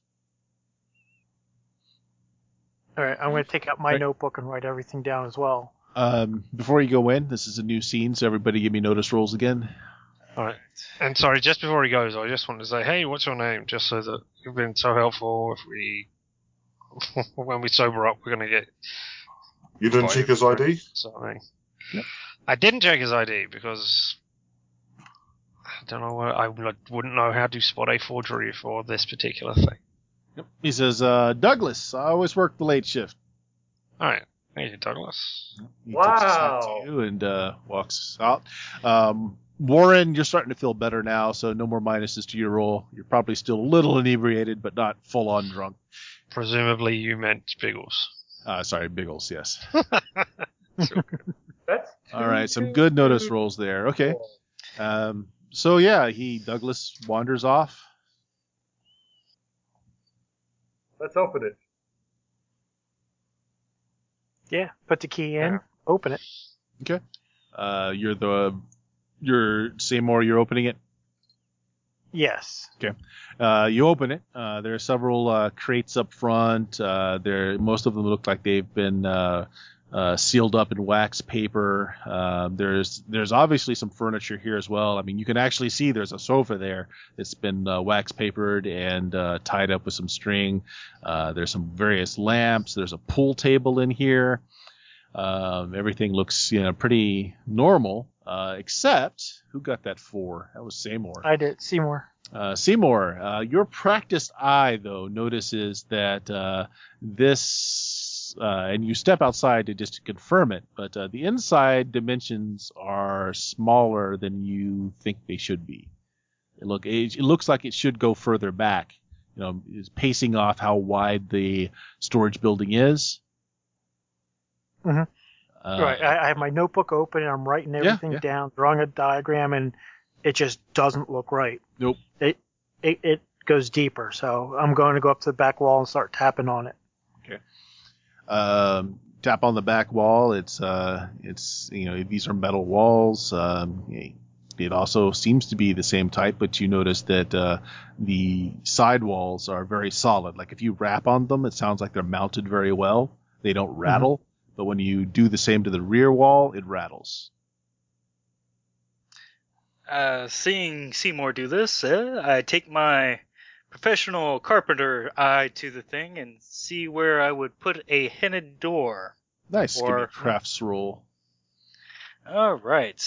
All right, I'm going to take out my Okay. notebook and write everything down as well. Um, before you go in, this is a new scene, so everybody give me notice rolls again. All right. And sorry, just before he goes, I just wanted to say, hey, what's your name? Just so that you've been so helpful. If we, when we sober up, we're going to get You didn't check his I D? something. Yep. I didn't check his I D because I don't know. what- I wouldn't know how to spot a forgery for this particular thing. Yep. He says, uh, Douglas, I always work the late shift. All right. Thank you, Douglas. He tips his hat Wow. to you and uh, walks out. Um, Warren, you're starting to feel better now, so no more minuses to your roll. You're probably still a little inebriated, but not full on drunk. Presumably you meant Biggles. Uh, sorry, Biggles, yes. That's All right, some two, good notice two, rolls there. Okay. four. Um, so yeah, he Douglas wanders off. Let's open it. Yeah, put the key in, Yeah. open it. Okay. Uh, you're the you're Seymour. You're opening it. Yes. Uh, you open it. Uh, there are several uh, crates up front. Uh, there, most of them look like they've been uh, uh, sealed up in wax paper. Uh, there's there's obviously some furniture here as well. I mean, you can actually see there's a sofa there that's been uh, wax papered and uh, tied up with some string. Uh, there's some various lamps. There's a pool table in here. Um, everything looks, you know, pretty normal, uh, except who got that four? That was Seymour. I did. Seymour. Uh, Seymour, uh, your practiced eye, though, notices that uh, this, uh, and you step outside to just to confirm it, but uh, the inside dimensions are smaller than you think they should be. It look, it, it looks like it should go further back. You know, is pacing off how wide the storage building is. Mm-hmm. Uh, Right. I, I have my notebook open and I'm writing everything yeah. down, drawing a diagram, and it just doesn't look right. Nope. It, it it goes deeper, so I'm going to go up to the back wall and start tapping on it. Okay. Um, tap on the back wall. It's uh, it's you know these are metal walls. Um, it also seems to be the same type, but you notice that uh, the side walls are very solid. Like if you rap on them, it sounds like they're mounted very well. They don't rattle. Mm-hmm. But when you do the same to the rear wall, it rattles. Uh, seeing Seymour do this, uh, I take my professional carpenter eye to the thing and see where I would put a hidden door. Nice. Or, Give me a crafts roll. All right.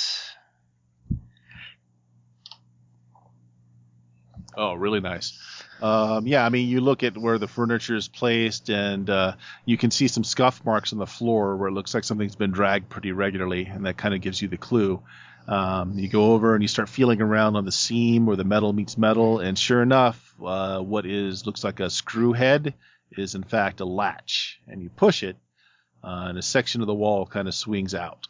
Oh, really nice. Um, yeah, I mean, you look at where the furniture is placed, and uh, you can see some scuff marks on the floor where it looks like something's been dragged pretty regularly, and that kind of gives you the clue. Um, you go over and you start feeling around on the seam where the metal meets metal, and sure enough, uh, what is looks like a screw head is in fact a latch, and you push it, uh, and a section of the wall kind of swings out.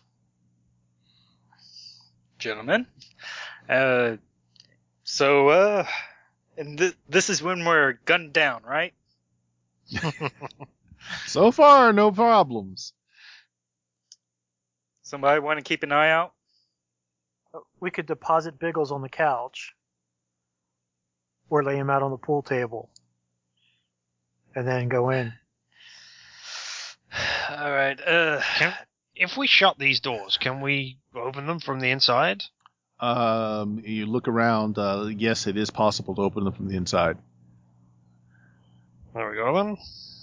Gentlemen, uh, so, uh... And th- this is when we're gunned down, right? So far, no problems. Somebody want to keep an eye out? We could deposit Biggles on the couch. Or lay him out on the pool table. And then go in. All right. Uh, can, if we shut these doors, can we open them from the inside? Um, you look around. Uh, yes, it is possible to open them from the inside. There we go then.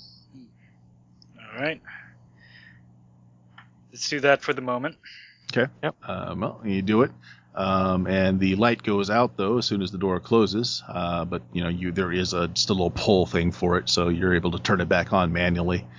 All right. Let's do that for the moment. Okay. Yep. Um, well, you do it, um, and the light goes out though as soon as the door closes. Uh, but you know, you there is a just a little pull thing for it, so you're able to turn it back on manually.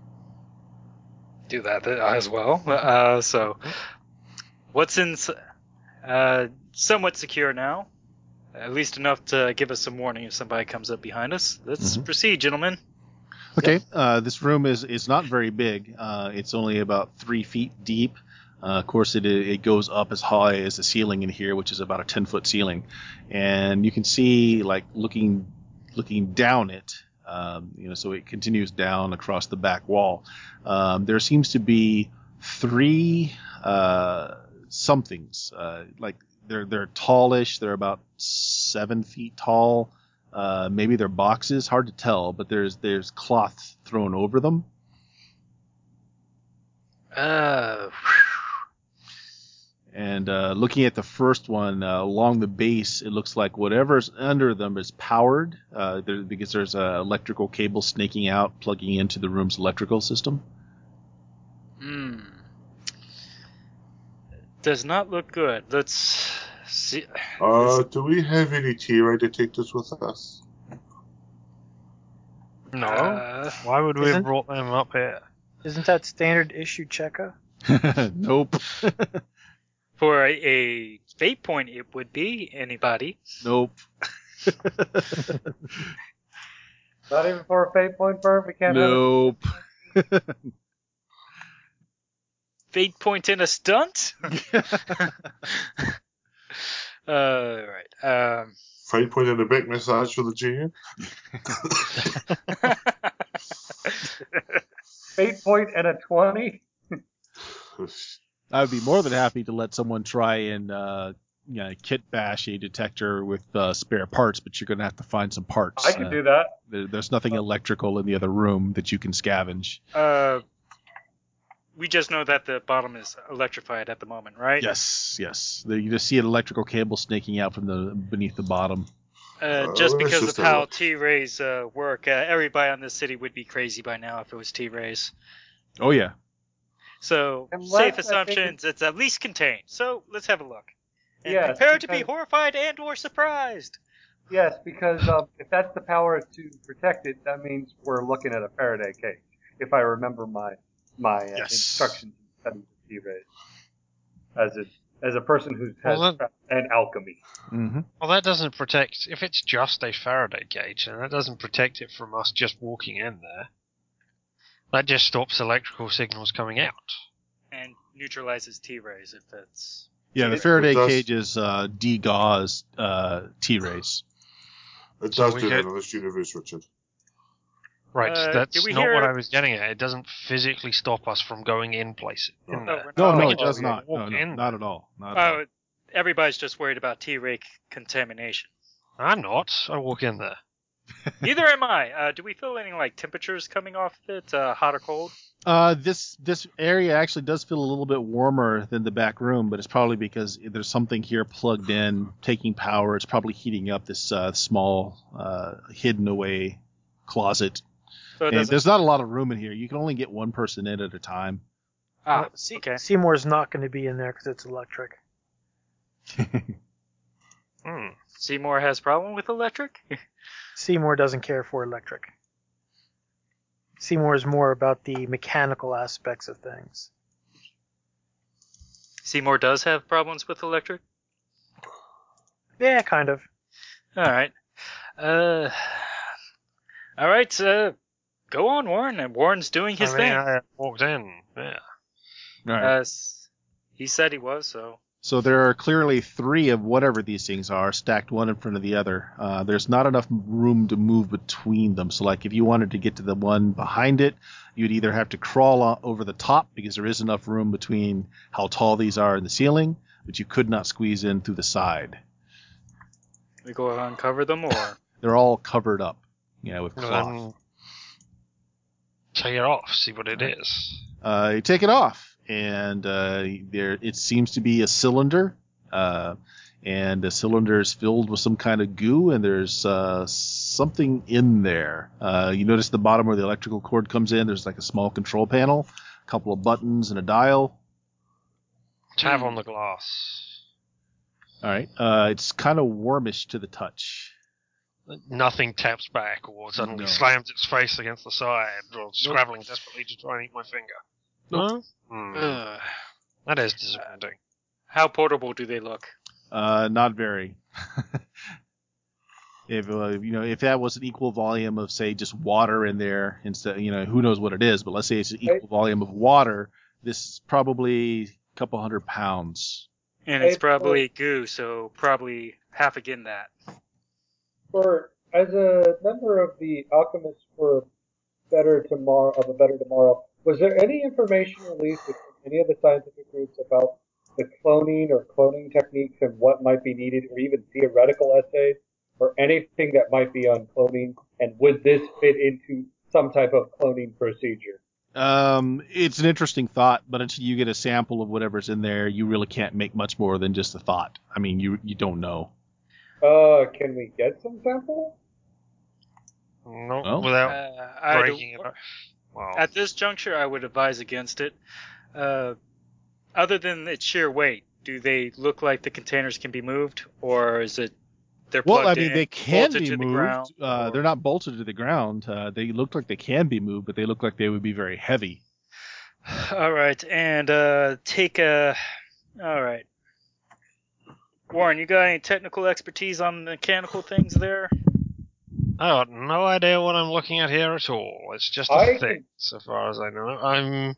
Do that as well. Uh, so, what's in? Uh, somewhat secure now. At least enough to give us some warning if somebody comes up behind us. Let's Mm-hmm. proceed, gentlemen. Okay. Yep. Uh, this room is is not very big. Uh, it's only about three feet deep. Uh, of course, it it goes up as high as the ceiling in here, which is about a ten foot ceiling, and you can see like looking looking down it. Um, you know, so it continues down across the back wall. Um, there seems to be three. Uh, somethings uh, like they're they're tallish. They're about seven feet tall. Uh, maybe they're boxes. Hard to tell, but there's there's cloth thrown over them. Uh. And uh, looking at the first one uh, along the base, it looks like whatever's under them is powered uh, there, because there's an electrical cable snaking out, plugging into the room's electrical system. Hmm. Does not look good. Let's see. Uh, do we have any T-ray detectors with us? No. Uh, Why would we isn't- have brought them up here? Isn't that standard issue checker? Nope. For a, a fate point, it would be anybody. Nope. Not even for a fate point, Bert? We can't Nope. Fate point in a stunt? uh, right. Um. Fate point and a back massage for the G M? Fate point and a twenty? I would be more than happy to let someone try and uh, you know, kit bash a detector with uh, spare parts, but you're going to have to find some parts. I can uh, do that. There, there's nothing electrical in the other room that you can scavenge. Uh. We just know that the bottom is electrified at the moment, right? Yes, yes. You just see an electrical cable snaking out from the beneath the bottom. Uh, Uh, just let's because just of have a how look. T-rays uh, work, uh, everybody on this city would be crazy by now if it was T-rays. Oh yeah. So, Unless safe I think assumptions, it's at least contained. So, let's have a look. And Yes, prepare to be because- horrified and or surprised. Yes, because um, if that's the power to protect it, that means we're looking at a Faraday cage. If I remember my my uh, Yes. instructions and studies of T-rays, as it as a person who has Well, that- an alchemy. Mm-hmm. Well, that doesn't protect. If it's just a Faraday cage, then that doesn't protect it from us just walking in there. That just stops electrical signals coming out. And neutralizes T-rays if that's... Yeah, the It- Faraday it does- cages uh, de-gauze uh, T-rays. It So does we do get- that in this universe, Richard. Right, Uh, that's did we not hear what it- I was getting at. It doesn't physically stop us from going in places. In No. there. we're No, not- no, we it can does just- not. No, walk no, in not at all. Not at all. Oh, everybody's just worried about T-ray c- contamination. I'm not. I walk in there. Neither am I. Uh, do we feel any like temperatures coming off it, uh, hot or cold? Uh, this this area actually does feel a little bit warmer than the back room, but it's probably because there's something here plugged in, taking power. It's probably heating up this uh, small, uh, hidden away closet. So it And doesn't. there's not a lot of room in here. You can only get one person in at a time. Ah, Uh, Se- okay. Seymour's not going to be in there because it's electric. Hmm. Seymour has problem with electric. Seymour doesn't care for electric. Seymour is more about the mechanical aspects of things. Seymour does have problems with electric. Yeah, kind of. All right. Uh. All right. Uh, go on, Warren. And Warren's doing his I mean, thing. I walked in. Yeah. All right. Uh, s- he said he was. So So there are clearly three of whatever these things are stacked one in front of the other. Uh, there's not enough room to move between them. So like if you wanted to get to the one behind it, you'd either have to crawl o- over the top because there is enough room between how tall these are in the ceiling, but you could not squeeze in through the side. we go uncover them, or They're all covered up, you know, with Well, cloth. then take it off. See what it is. Uh, you take it off, and uh, there it seems to be a cylinder, uh, and the cylinder is filled with some kind of goo, and there's uh, something in there. Uh, you notice the bottom where the electrical cord comes in. There's like a small control panel, a couple of buttons, and a dial. Tap on the glass. All right, uh, it's kind of warmish to the touch. Nothing taps back or suddenly No. slams its face against the side or scrabbling desperately to try and eat my finger. Nope. No? Hmm. uh, That is disappointing. how portable do they look? Uh, not very. If uh, you know, if that was an equal volume of say just water in there instead, you know, who knows what it is, but let's say it's an equal volume of water. This is probably a couple hundred pounds. And it's Hey, probably goo, so probably half again that. For as a member of the Alchemists for Better Tomorrow of a Better Tomorrow, was there any information released with any of the scientific groups about the cloning or cloning techniques and what might be needed, or even theoretical essays, or anything that might be on cloning? And would this fit into some type of cloning procedure? Um, it's an interesting thought, but until you get a sample of whatever's in there, you really can't make much more than just a thought. I mean, you you don't know. Uh, can we get some sample? No, Well, without Uh, I breaking don't- it up. Well, At this juncture, I would advise against it. Uh, other than its sheer weight, do they look like the containers can be moved, or is it they're Well, plugged I mean, in, they can bolted be to the moved. ground, Uh, or- they're not bolted to the ground. Uh, they look like they can be moved, but they look like they would be very heavy. All right, and uh, take a. All right, Warren, you got any technical expertise on mechanical things there? I got no idea what I'm looking at here at all. It's just a I thing, can- so far as I know. I'm.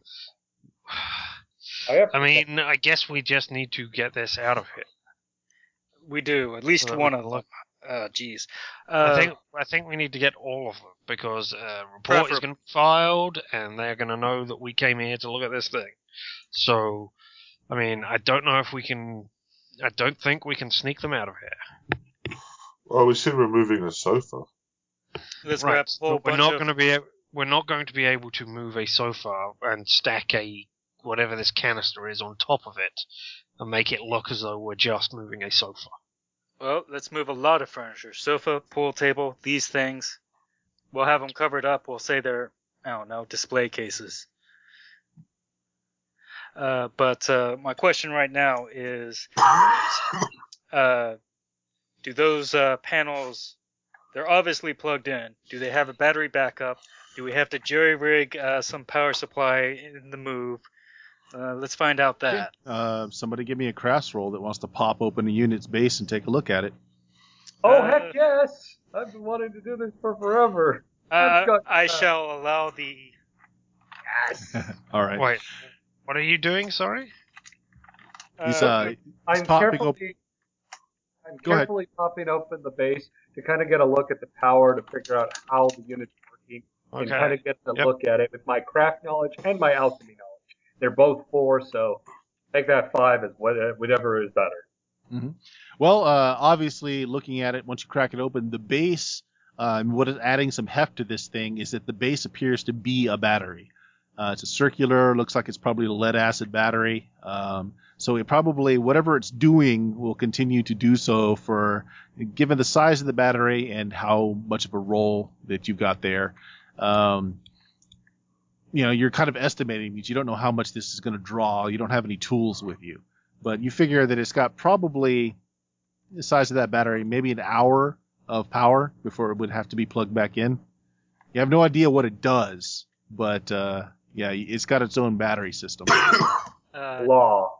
I have. I mean, I guess we just need to get this out of here. We do at least So that one we of can them. look- Uh, geez. I Uh, think I think we need to get all of them because a report Prefer- is going to be filed, and they're going to know that we came here to look at this thing. So, I mean, I don't know if we can. I don't think we can sneak them out of here. Well, we said we're moving a sofa. let's Right, grab a whole but we're bunch not of. going to be. a- We're not going to be able to move a sofa and stack a whatever this canister is on top of it, and make it look as though we're just moving a sofa. Well, let's move a lot of furniture. Sofa, pool table, these things. We'll have them covered up. We'll say they're, I don't know, display cases. Uh, but uh, my question right now is, uh, do those uh, panels, they're obviously plugged in. Do they have a battery backup? Do we have to jury-rig uh, some power supply in the move? Uh, let's find out that. Uh, somebody give me a crafts roll that wants to pop open a unit's base and take a look at it. Oh, Uh, heck yes! I've been wanting to do this for forever. Uh, got- I uh, shall allow the. Yes! All right. Wait, what are you doing? Sorry. He's Uh, uh, he's I'm popping carefully, open. I'm Go ahead. carefully popping open the base to kind of get a look at the power to figure out how the unit's working and Okay. kind of get a Yep. look at it with my craft knowledge and my alchemy knowledge. They're both four, so take that five as what- whatever is better. Well, uh, obviously, looking at it, once you crack it open, the base, uh, what is adding some heft to this thing is that the base appears to be a battery. Uh, it's a circular, looks like it's probably a lead acid battery. Um, so it probably, whatever it's doing, will continue to do so for, given the size of the battery and how much of a roll that you've got there. Um, you know, you're kind of estimating because you don't know how much this is going to draw. You don't have any tools with you. But you figure that it's got probably the size of that battery, maybe an hour of power before it would have to be plugged back in. You have no idea what it does, but uh, yeah, it's got its own battery system. uh, Law.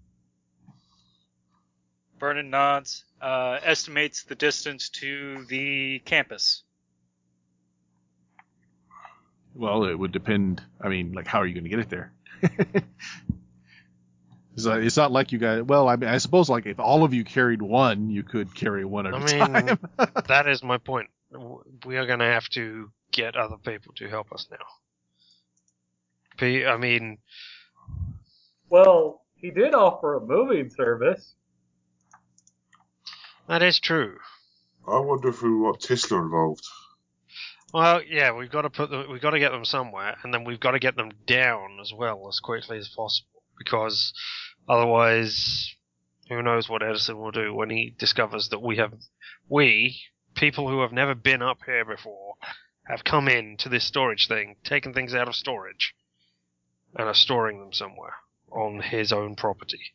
Vernon nods. Uh, estimates the distance to the campus. Well, it would depend. I mean, like, how are you going to get it there? It's, uh, it's not like you guys. Well, I mean, I suppose like if all of you carried one, you could carry one at I a mean, time. that is my point. W- We are going to have to get other people to help us now. P- I mean, Well, he did offer a moving service. that is true. I wonder if we want Tesla involved. Well, yeah, we've got to put them, we've got to get them somewhere, and then we've got to get them down as well as quickly as possible, because otherwise, who knows what Edison will do when he discovers that we have, we, people who have never been up here before, have come in to this storage thing, taken things out of storage, and are storing them somewhere on his own property.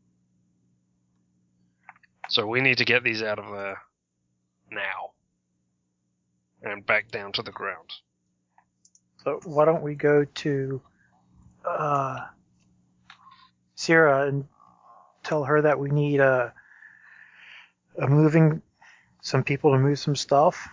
So we need to get these out of there now. And back down to the ground. So why don't we go to uh, Sierra and tell her that we need a, a moving, some people to move some stuff?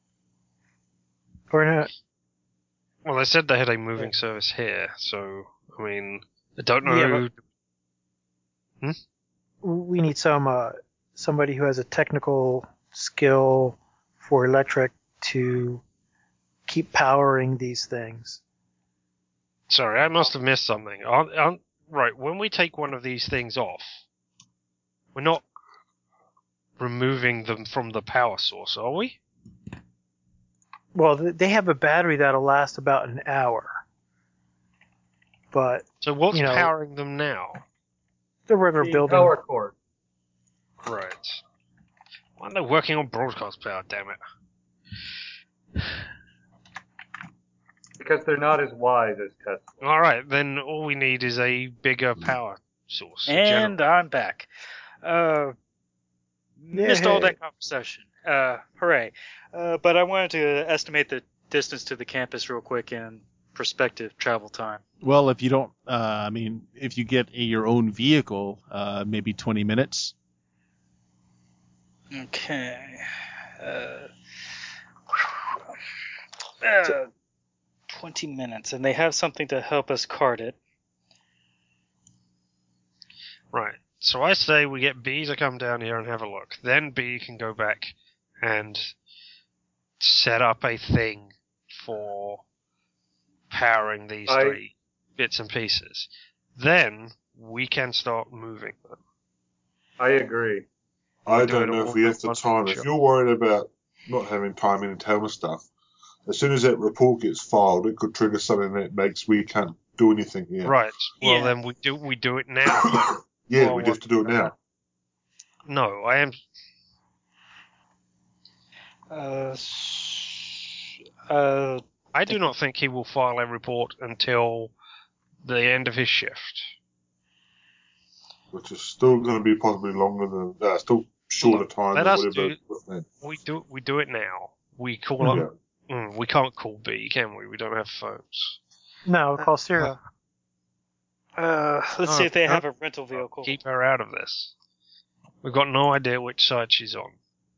Or not? Well, they said they had a moving service here, so, I mean, I don't know Yeah, who... We need some uh, somebody who has a technical skill for electric to keep powering these things. Sorry, I must have missed something. Aren't, aren't, right, when we take one of these things off, we're not removing them from the power source, are we? Well, th- they have a battery that'll last about an hour. But So what's You know- powering them now? the river The building. power cord. Right. Why aren't they working on broadcast power, damn it? Because they're not as wise as Tesla. Alright, then all we need is a bigger power source. a And generator. I'm back. Uh, missed all that conversation. Uh, hooray. Uh, but I wanted to estimate the distance to the campus real quick in prospective travel time. Well, if you don't, uh, I mean, if you get a, your own vehicle, uh, maybe twenty minutes. Okay. Uh, uh, twenty minutes, and they have something to help us cart it. Right. So I say we get B to come down here and have a look. Then B can go back and set up a thing for powering these I- three bits and pieces. Then we can start moving them. I agree. I do don't it know all if we have in the one time. shot. If you're worried about not having time in and town stuff, as soon as that report gets filed, it could trigger something that makes we can't do anything here. Right. Well, Yeah. then we do we do it now. Yeah, Well, we have to do it now. No, I am. Uh, s- uh, I do not think he will file a report until the end of his shift. Which is still going to be possibly longer than, uh, still shorter Look, time let than us whatever. do- We do we do it now. We call Yeah. up. Mm, we can't call B, can we? We don't have phones. No, call Sierra. Uh, let's see Oh, if they no. have a rental vehicle. Keep her out of this. We've got no idea which side she's on.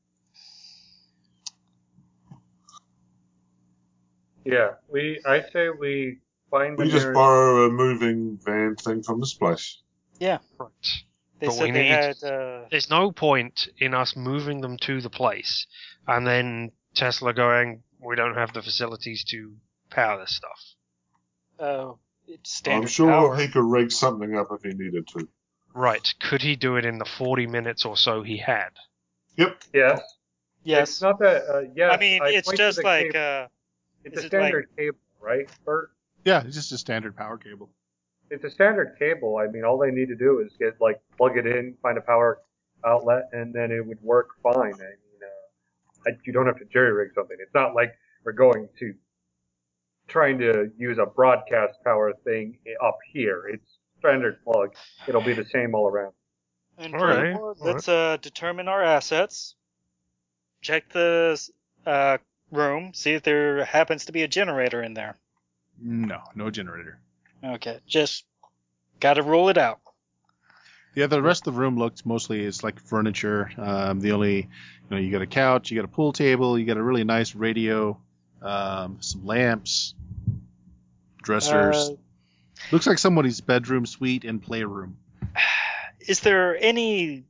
Yeah, we. I say we find the We just nearest. borrow a moving van thing from this place. Right. They But said we they need- had. Uh, There's no point in us moving them to the place and then Tesla going, we don't have the facilities to power this stuff. uh, it's standard I'm sure power. he could rig something up if he needed to. Right. Could he do it in the forty minutes or so he had? Yep. Yes. Yes. It's not that. Uh, yes. I mean, it's point to just the like. cable. Uh, It's is a it like- standard cable, right, Bert? Yeah, it's just a standard power cable. It's a standard cable. I mean, all they need to do is get like plug it in, find a power outlet, and then it would work fine. I mean, uh, I, you don't have to jerry rig something. It's not like we're going to trying to use a broadcast power thing up here. It's standard plug. It'll be the same all around. And All right, furthermore, all let's uh, determine our assets. Check the uh, room. See if there happens to be a generator in there. No, no generator. Okay, just gotta rule it out. Yeah, the rest of the room looked mostly as like furniture. Um, the only, you know, you got a couch, you got a pool table, you got a really nice radio, um, some lamps, dressers. Uh, Looks like somebody's bedroom, suite, and playroom. Is there any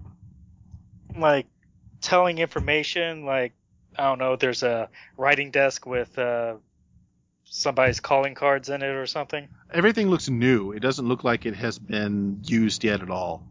like telling information? Like, I don't know. There's a writing desk with uh, somebody's calling cards in it or something. Everything looks new. It doesn't look like it has been used yet at all.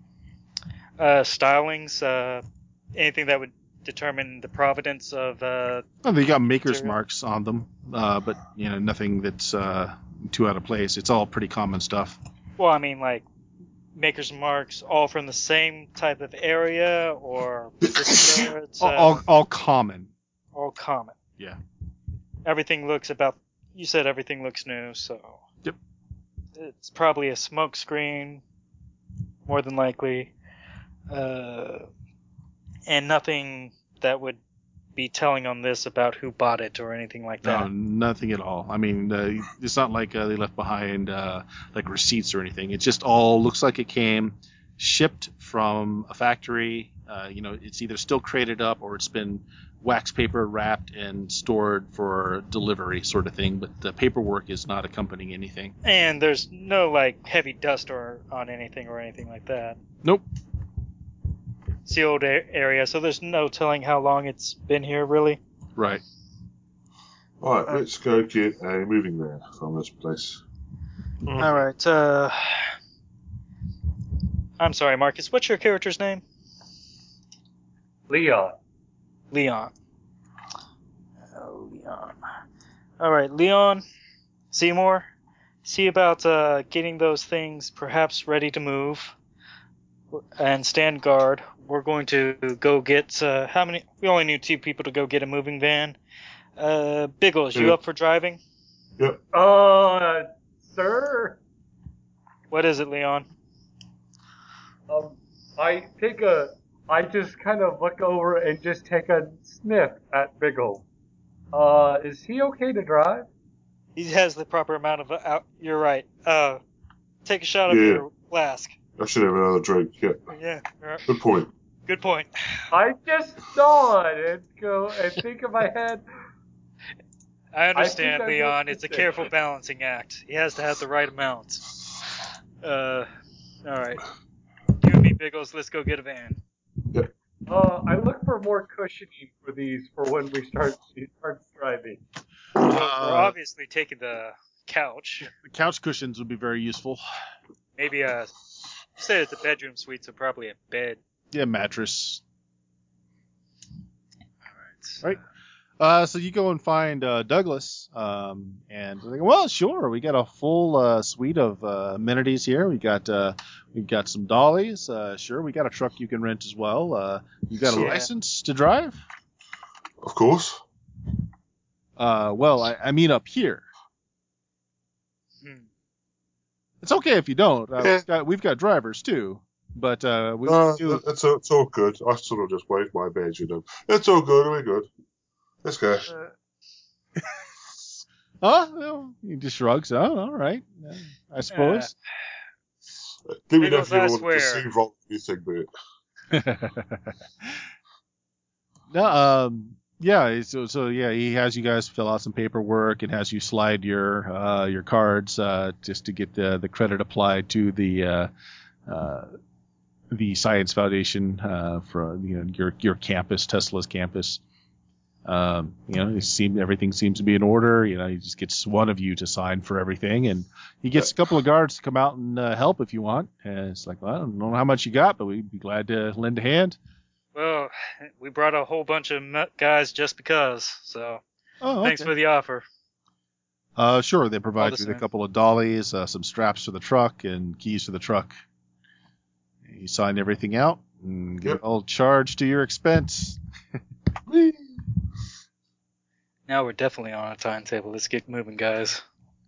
Uh, stylings. Uh, anything that would determine the provenance of. Uh, Well, they got maker's Material. marks on them, uh, but you know nothing that's uh, too out of place. It's all pretty common stuff. well, I mean, like maker's marks, all from the same type of area, or particular, it's, All, uh, all, all common. all common. Yeah. Everything looks about. You said everything looks new, so. Yep. It's probably a smoke screen, more than likely, uh, and nothing that would be telling on this about who bought it or anything like No, that. nothing at all. I mean, uh, it's not like uh, they left behind uh, like receipts or anything. It just all looks like it came shipped from a factory. Uh, you know, it's either still crated up or it's been wax paper wrapped and stored for delivery, sort of thing. But the paperwork is not accompanying anything. And there's no like heavy dust or on anything or anything like that. Nope. Sealed a- area, so there's no telling how long it's been here, really. Right. Alright, let's go get a moving van from this place. All right. Uh, I'm sorry, Marcus. What's your character's name? Leon. Leon. Oh, Leon. All right, Leon. Seymour. See about uh, getting those things perhaps ready to move, and stand guard. We're going to go get uh, how many? We only need two people to go get a moving van. Uh, Biggles, you Yeah. up for driving? Yep. Uh, sir. What is it, Leon? Um, I take a. I just kind of look over and just take a sniff at Biggle. Uh, is he okay to drive? He has the proper amount of. Uh, you're right. Uh, take a shot of Yeah. your flask. I should have another drink. Yeah, Yeah. all right. good point. Good point. I just nod and go and think in my head. I understand, I Leon. It's a understand. careful balancing act. He has to have the right amount. Uh, all right. You and me, Biggles. Let's go get a van. Uh, I look for more cushioning for these for when we start we start driving. We're Uh, obviously taking the couch. the couch cushions would be very useful. Maybe a. You said it's a bedroom suite, so probably a bed. Yeah, mattress. All Right. Uh, so you go and find uh, Douglas, um, and they go, well, sure, we got a full uh, suite of uh, amenities here. We got uh, we've got some dollies. Uh, sure, we got a truck you can rent as well. Uh, you got a Yeah. license to drive? Of course. Uh, well, I, I mean up here. Hmm. It's okay if you don't. Uh, Yeah. we've, got, we've got drivers too, but uh, we No, do. it's, it's all good. I sort of just waved my badge at them. It's all good. We're good. Let's go. Oh, well, he just shrugs. Oh, all right. Uh, I suppose. Do we Biggles, definitely I want to swear. deceive Rob anything, but no, um, yeah. So, so yeah, he has you guys fill out some paperwork and has you slide your uh, your cards uh, just to get the the credit applied to the uh, uh, the Science Foundation uh, for you know your your campus, Tesla's campus. Um, you know, it seem, everything seems to be in order. You know, he just gets one of you to sign for everything, and he gets a couple of guards to come out and uh, help if you want. And it's like, well, I don't know how much you got, but we'd be glad to lend a hand. Well, we brought a whole bunch of mu- guys just because, so Oh, thanks okay. for the offer. Uh, sure, they provide the you with a same. couple of dollies, uh, some straps for the truck, and keys for the truck. You sign everything out and get Yep. it all charged to your expense. Now we're definitely on a timetable. Let's get moving, guys.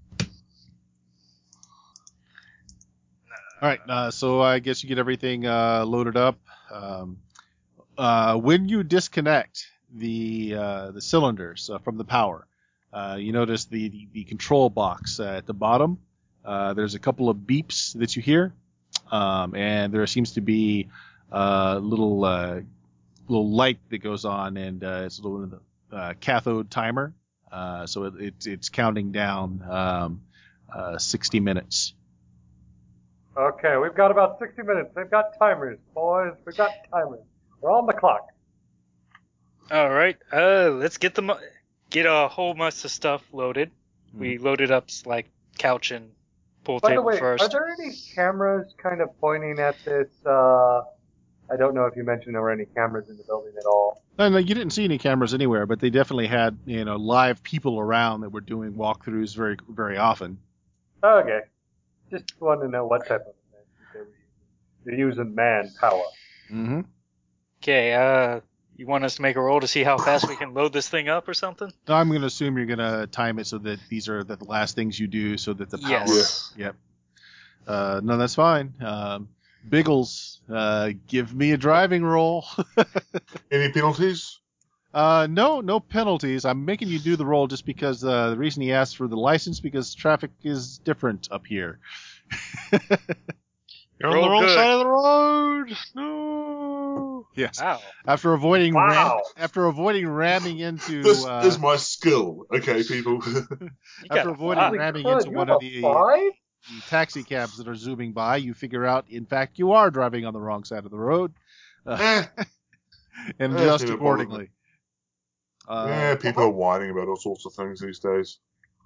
All right, uh, so I guess you get everything uh, loaded up. Um, uh, when you disconnect the uh, the cylinders uh, from the power, uh, you notice the, the, the control box uh, at the bottom. Uh, there's a couple of beeps that you hear, um, and there seems to be a little uh, little light that goes on, and uh, it's a little uh, cathode timer. Uh, so it, it, it's counting down um, uh, sixty minutes. Okay, we've got about sixty minutes. They've got timers, boys. We've got timers. We're on the clock. All right, uh, let's get the mo- get a whole bunch of stuff loaded. We loaded up like couch and pool By the table way, first. are there any cameras kind of pointing at this? Uh, I don't know if you mentioned there were any cameras in the building at all. No, no, you didn't see any cameras anywhere, but they definitely had, you know, live people around that were doing walkthroughs very, very often. Okay. Just wanted to know what type of thing they were using. They're using manpower. Mm-hmm. Okay, uh, you want us to make a roll to see how fast we can load this thing up or something? I'm going to assume you're going to time it so that these are the last things you do, so that the power. Yes. Yep. Uh, no, that's fine. Um, Biggles, uh, give me a driving roll. any penalties? Uh, no, no penalties. I'm making you do the roll just because uh, the reason he asked for the license because traffic is different up here. You're on Roll the wrong good. side of the road. No. Yes. Wow. After avoiding ram- Wow. after avoiding ramming into This uh, is my skill, okay, people. You after got a avoiding five. ramming Crud, into you one have of a the, five? the taxi cabs that are zooming by, you figure out, in fact, you are driving on the wrong side of the road, uh, eh, and Eh, adjust never bothered accordingly. Uh, yeah, people are whining about all sorts of things these days.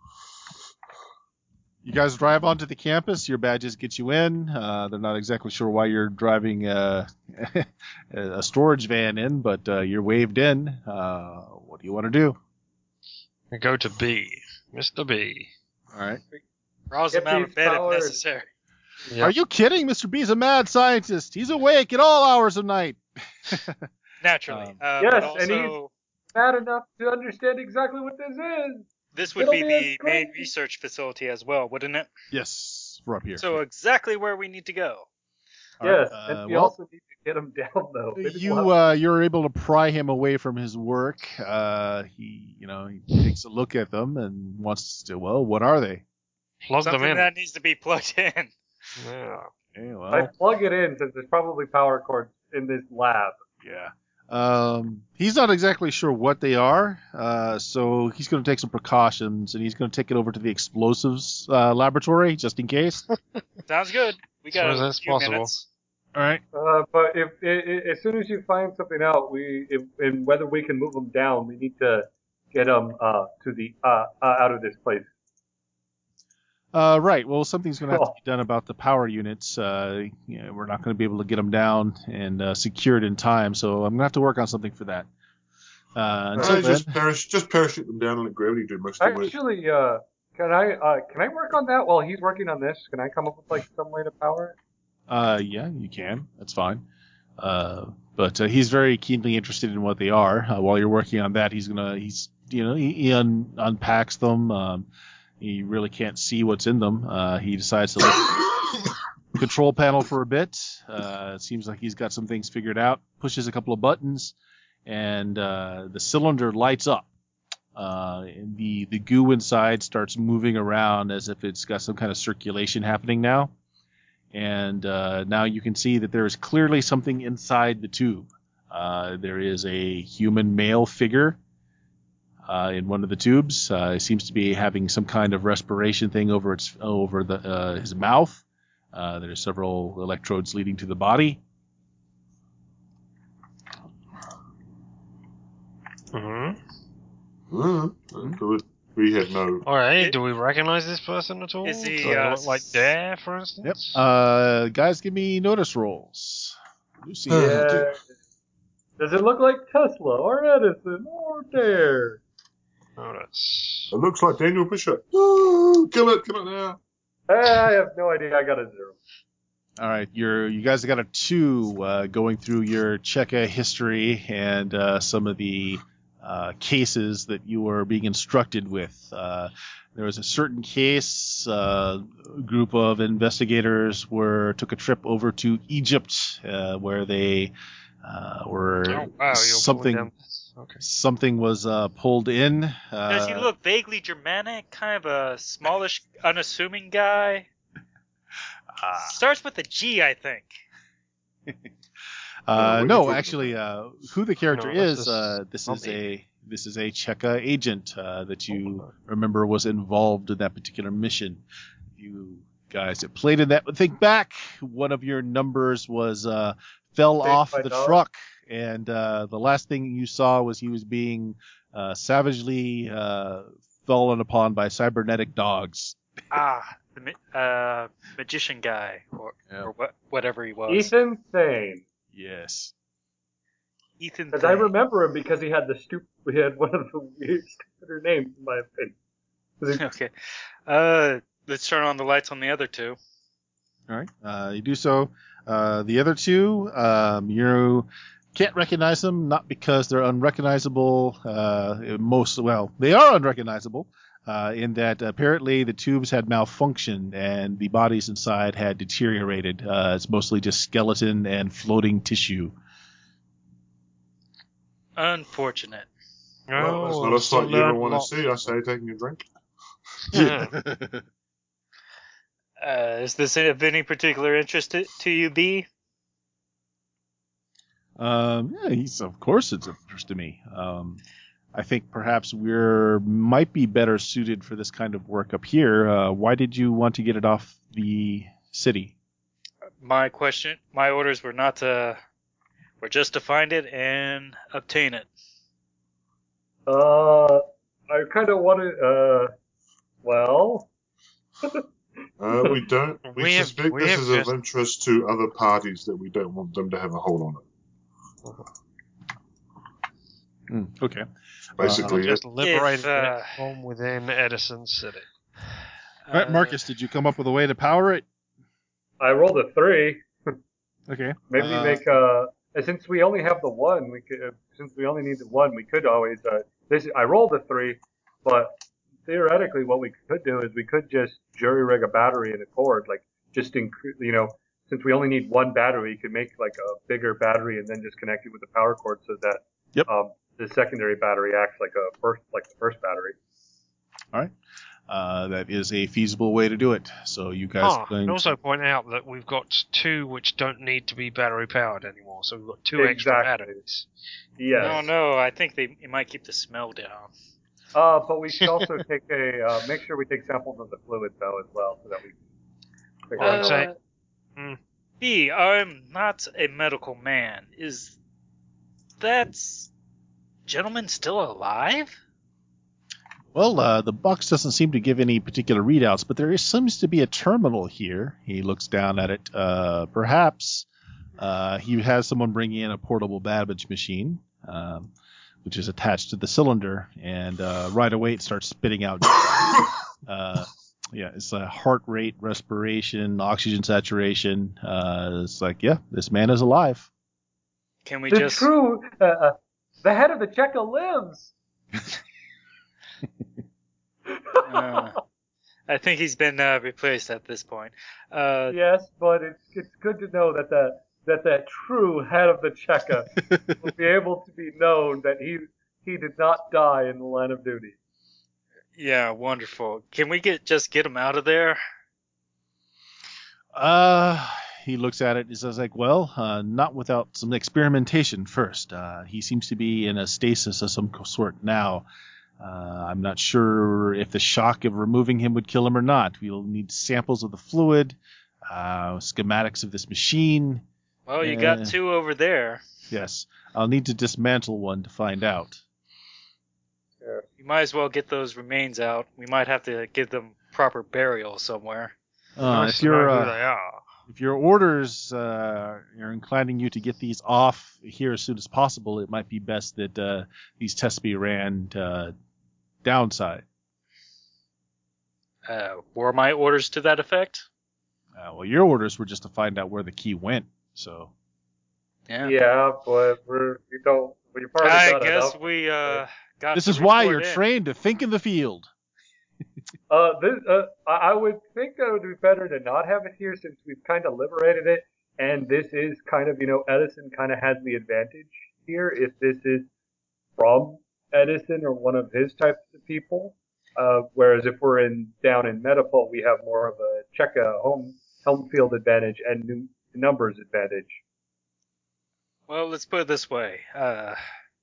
You guys drive onto the campus. Your badges get you in. Uh, they're not exactly sure why you're driving uh, a storage van in, but uh, you're waved in. Uh, what do you want to do? We go to B. Mister B. All right. Rouse him Get out of these bed if powers. necessary. Yep. Are you kidding? Mister B's a mad scientist. He's awake at all hours of night. Naturally. Um, uh, yes, but and also, Bad enough to understand exactly what this is. this would it'll be be the as main great- research facility as well, wouldn't it? Yes, we're up here. So exactly where we need to go. All right, Yes, uh, and we well, also need to get him down though. Maybe we'll you have- uh, you're able to pry him away from his work. Uh, he, you know, he takes a look at them and wants to. Well, what are they? Plug them Something in. that needs to be plugged in. Yeah. Okay, I well, plug it in since there's probably power cords in this lab. yeah. Um, he's not exactly sure what they are, uh, so he's going to take some precautions and he's going to take it over to the explosives uh, laboratory just in case. Sounds good. We As got soon as a that's few possible. minutes. All right. Uh, but if i i as soon as you find something out, we if, and whether we can move them down, we need to get them uh, to the uh, uh, out of this place. Uh, right. Well, something's going to have to be done about the power units. Uh, you know, we're not going to be able to get them down and uh, secured in time, so I'm going to have to work on something for that. Uh, until Uh, then, just, parash- just parachute them down and let gravity do most of the work. Actually, uh, can I uh, can I work on that while he's working on this? Can I come up with like some way to power it? uh, yeah, you can. That's fine. Uh, but uh, he's very keenly interested in what they are. Uh, while you're working on that, he's gonna, he's, you know, he, he un- unpacks them. Um, he really can't see what's in them. Uh, he decides to look at the control panel for a bit. Uh, it seems like he's got some things figured out. Pushes a couple of buttons, and uh, the cylinder lights up. Uh, and the the goo inside starts moving around as if it's got some kind of circulation happening now. And uh, now you can see that there is clearly something inside the tube. Uh, there is a human male figure uh, in one of the tubes. Uh, it seems to be having some kind of respiration thing over its over the uh, his mouth. Uh, there are several electrodes leading to the body. Mm-hmm. Mm, we had no. All right. It- Do we recognize this person at all? Is he, Do they uh, look like Dare, for instance? Yep. Uh, guys, give me notice rolls. Lucy. Yeah. Does it look like Tesla or Edison or Dare? Notice. It looks like Daniel Bishop. Oh, kill it, kill it now. I have no idea. I got a zero. All right, you're you guys got a two uh, going through your Cheka history and uh, some of the uh, cases that you were being instructed with. Uh, there was a certain case. Uh, a group of investigators were took a trip over to Egypt, uh, where they uh, were Oh, wow. You're pulling something down this. Okay. something was uh, pulled in. Uh, Does he look vaguely Germanic? Kind of a smallish, unassuming guy? uh, Starts with a G, I think. Uh, what are you no, talking actually, uh, who the character No, that's is, a uh, this is zombie. a this is a Cheka agent uh, that you Oh. remember was involved in that particular mission. You guys that played in that, think back. One of your numbers was uh, fell Saved off by the dogs? truck, and uh, the last thing you saw was he was being uh, savagely uh, fallen upon by cybernetic dogs. Ah, the ma- uh, magician guy, or Yeah. or what, whatever he was. Ethan Thane. Yes. Ethan. Because I Thane. remember him because he had the stupid, he had one of the weird, stupider names in my opinion. 'Cause he- Okay. Uh, let's turn on the lights on the other two. All right. Uh, you do so. Uh, the other two, um, you can't recognize them, not because they're unrecognizable. Uh, most, well, they are unrecognizable uh, in that apparently the tubes had malfunctioned and the bodies inside had deteriorated. Uh, it's mostly just skeleton and floating tissue. Unfortunate. Well, that's Oh, not a still sight you ever learn want to lots. see. I say taking a drink. Yeah. Uh, is this of any particular interest to, to you, B? Um, yeah, he's of course it's of interest to me. Um, I think perhaps we're might be better suited for this kind of work up here. Uh, why did you want to get it off the city? My question, my orders were not to, were just to find it and obtain it. Uh, I kind of want to, uh, well, Uh, we don't. We, We have- suspect we this have is just- of interest to other parties that we don't want them to have a hold on it. Mm, okay. Basically, We just it. liberated If, uh, it from within Edison City. All right, Uh, Marcus, did you come up with a way to power it? I rolled a three. Okay. Maybe Uh, make, uh, since we only have the one, we could, uh, since we only need the one, we could always, uh, this, I rolled a three, but theoretically what we could do is we could just jury rig a battery and a cord, like, just increase, you know, since we only need one battery, you could make like a bigger battery and then just connect it with the power cord so that, Yep. um, the secondary battery acts like a first, like the first battery. All right. Uh, that is a feasible way to do it. So you guys Ah, are going and also point out that we've got two which don't need to be battery powered anymore, so we've got two extra Exactly. batteries. Yes. No, no, I think they it might keep the smell down. Uh, but we should also take a, uh, make sure we take samples of the fluid though as well so that we figure out Uh, how say- Uh, B, I'm not a medical man. Is that gentleman still alive? Well, uh, the box doesn't seem to give any particular readouts, but there is, seems to be a terminal here. He looks down at it. Uh, perhaps uh, he has someone bring in a portable Babbage machine, um, which is attached to the cylinder, and uh, right away it starts spitting out. uh, yeah, it's a heart rate, respiration, oxygen saturation. Uh, it's like, yeah, this man is alive. Can we The just true, uh, uh, the head of the Cheka lives. Uh, I think he's been uh, replaced at this point. Uh, Yes, but it's it's good to know that the that that true head of the Cheka will be able to be known that he he did not die in the line of duty. Yeah, wonderful. Can we get just get him out of there? Uh, he looks at it and says, like, well, uh, not without some experimentation first. Uh, he seems to be in a stasis of some sort now. Uh, I'm not sure if the shock of removing him would kill him or not. We'll need samples of the fluid, uh, schematics of this machine. Well, you Uh, got two over there. Yes, I'll need to dismantle one to find out. You might as well get those remains out. We might have to give them proper burial somewhere. Uh, Nice if to know your who uh, they are. if your orders uh, are inclining you to get these off here as soon as possible, it might be best that uh, these tests be ran uh, downside. Uh, were my orders to that effect? Uh, well, your orders were just to find out where the key went. So Yeah. Yeah, but we're, we don't, we've already I got guess enough. we uh, got this to is why report you're in. trained to think in the field. Uh, this, uh, I I would think that it would be better to not have it here since we've kind of liberated it, and this is kind of, you know, Edison kind of has the advantage here if this is from Edison or one of his types of people. Uh, whereas if we're in down in Metapole, we have more of a check a home home field advantage and new numbers advantage. Well, let's put it this way. Uh,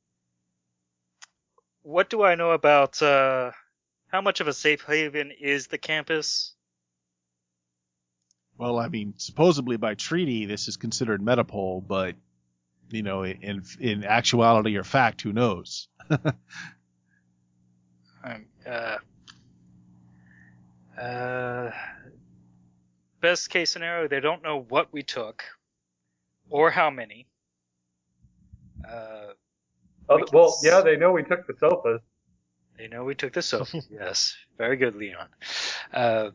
what do I know about uh, how much of a safe haven is the campus? Well, I mean, supposedly by treaty, this is considered Metapole, but you know, in in actuality or fact, who knows? Um, uh, uh, best case scenario, they don't know what we took or how many. Uh, Oh, we can well, s- yeah, they know we took the sofas. They know we took the sofa. Yes, very good, Leon. Uh,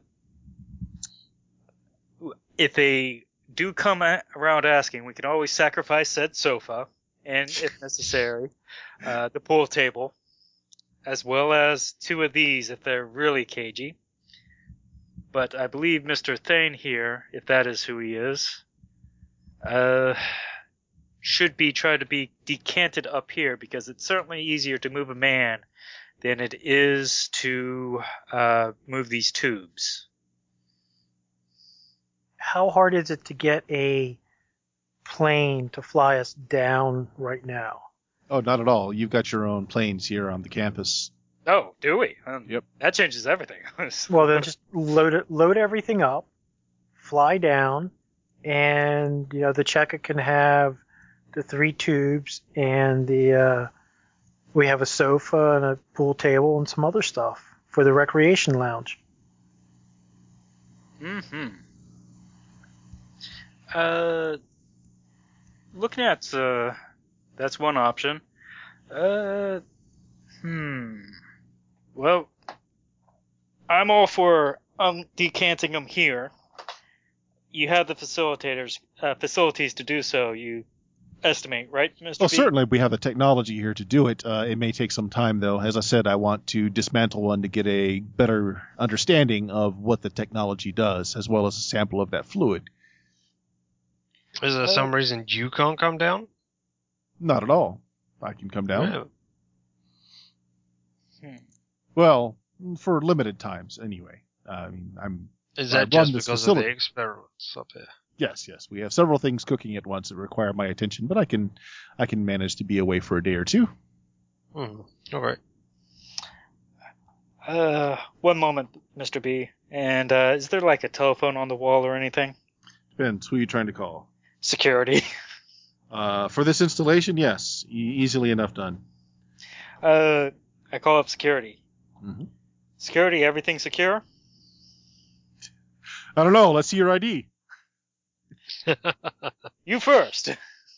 if they do come a- around asking, we can always sacrifice said sofa, and if necessary, uh, the pool table, as well as two of these if they're really cagey. But I believe Mister Thane here, if that is who he is, uh, should be trying to be decanted up here because it's certainly easier to move a man than it is to uh, move these tubes. How hard is it to get a plane to fly us down right now? Oh, not at all. You've got your own planes here on the campus. Oh, do we? Um, Yep. That changes everything. Well, then just load it, load everything up, fly down, and you know the checker can have the three tubes and the uh, we have a sofa and a pool table and some other stuff for the recreation lounge. Mm-hmm. Uh, looking at uh, that's one option. Uh, hmm. Well, I'm all for um decanting them here. You have the facilitators, uh, facilities to do so. You estimate, right, Mister Well, B? certainly we have the technology here to do it. Uh, it may take some time, though. As I said, I want to dismantle one to get a better understanding of what the technology does, as well as a sample of that fluid. Is there some reason you can't come down? Not at all. I can come down. Yeah. Hmm. Well, for limited times, anyway. Uh, I mean, I'm Is I that run just this because facility. of the experiments up here? yes, yes. We have several things cooking at once that require my attention, but I can, I can manage to be away for a day or two. Hmm. All right. Uh, one moment, Mister B. And uh, is there like a telephone on the wall or anything? Depends. Who are you trying to call? Security. Uh, for this installation, yes, e- easily enough done. Uh, I call up security. Mm-hmm. Security, everything secure? I don't know. Let's see your I D. You first.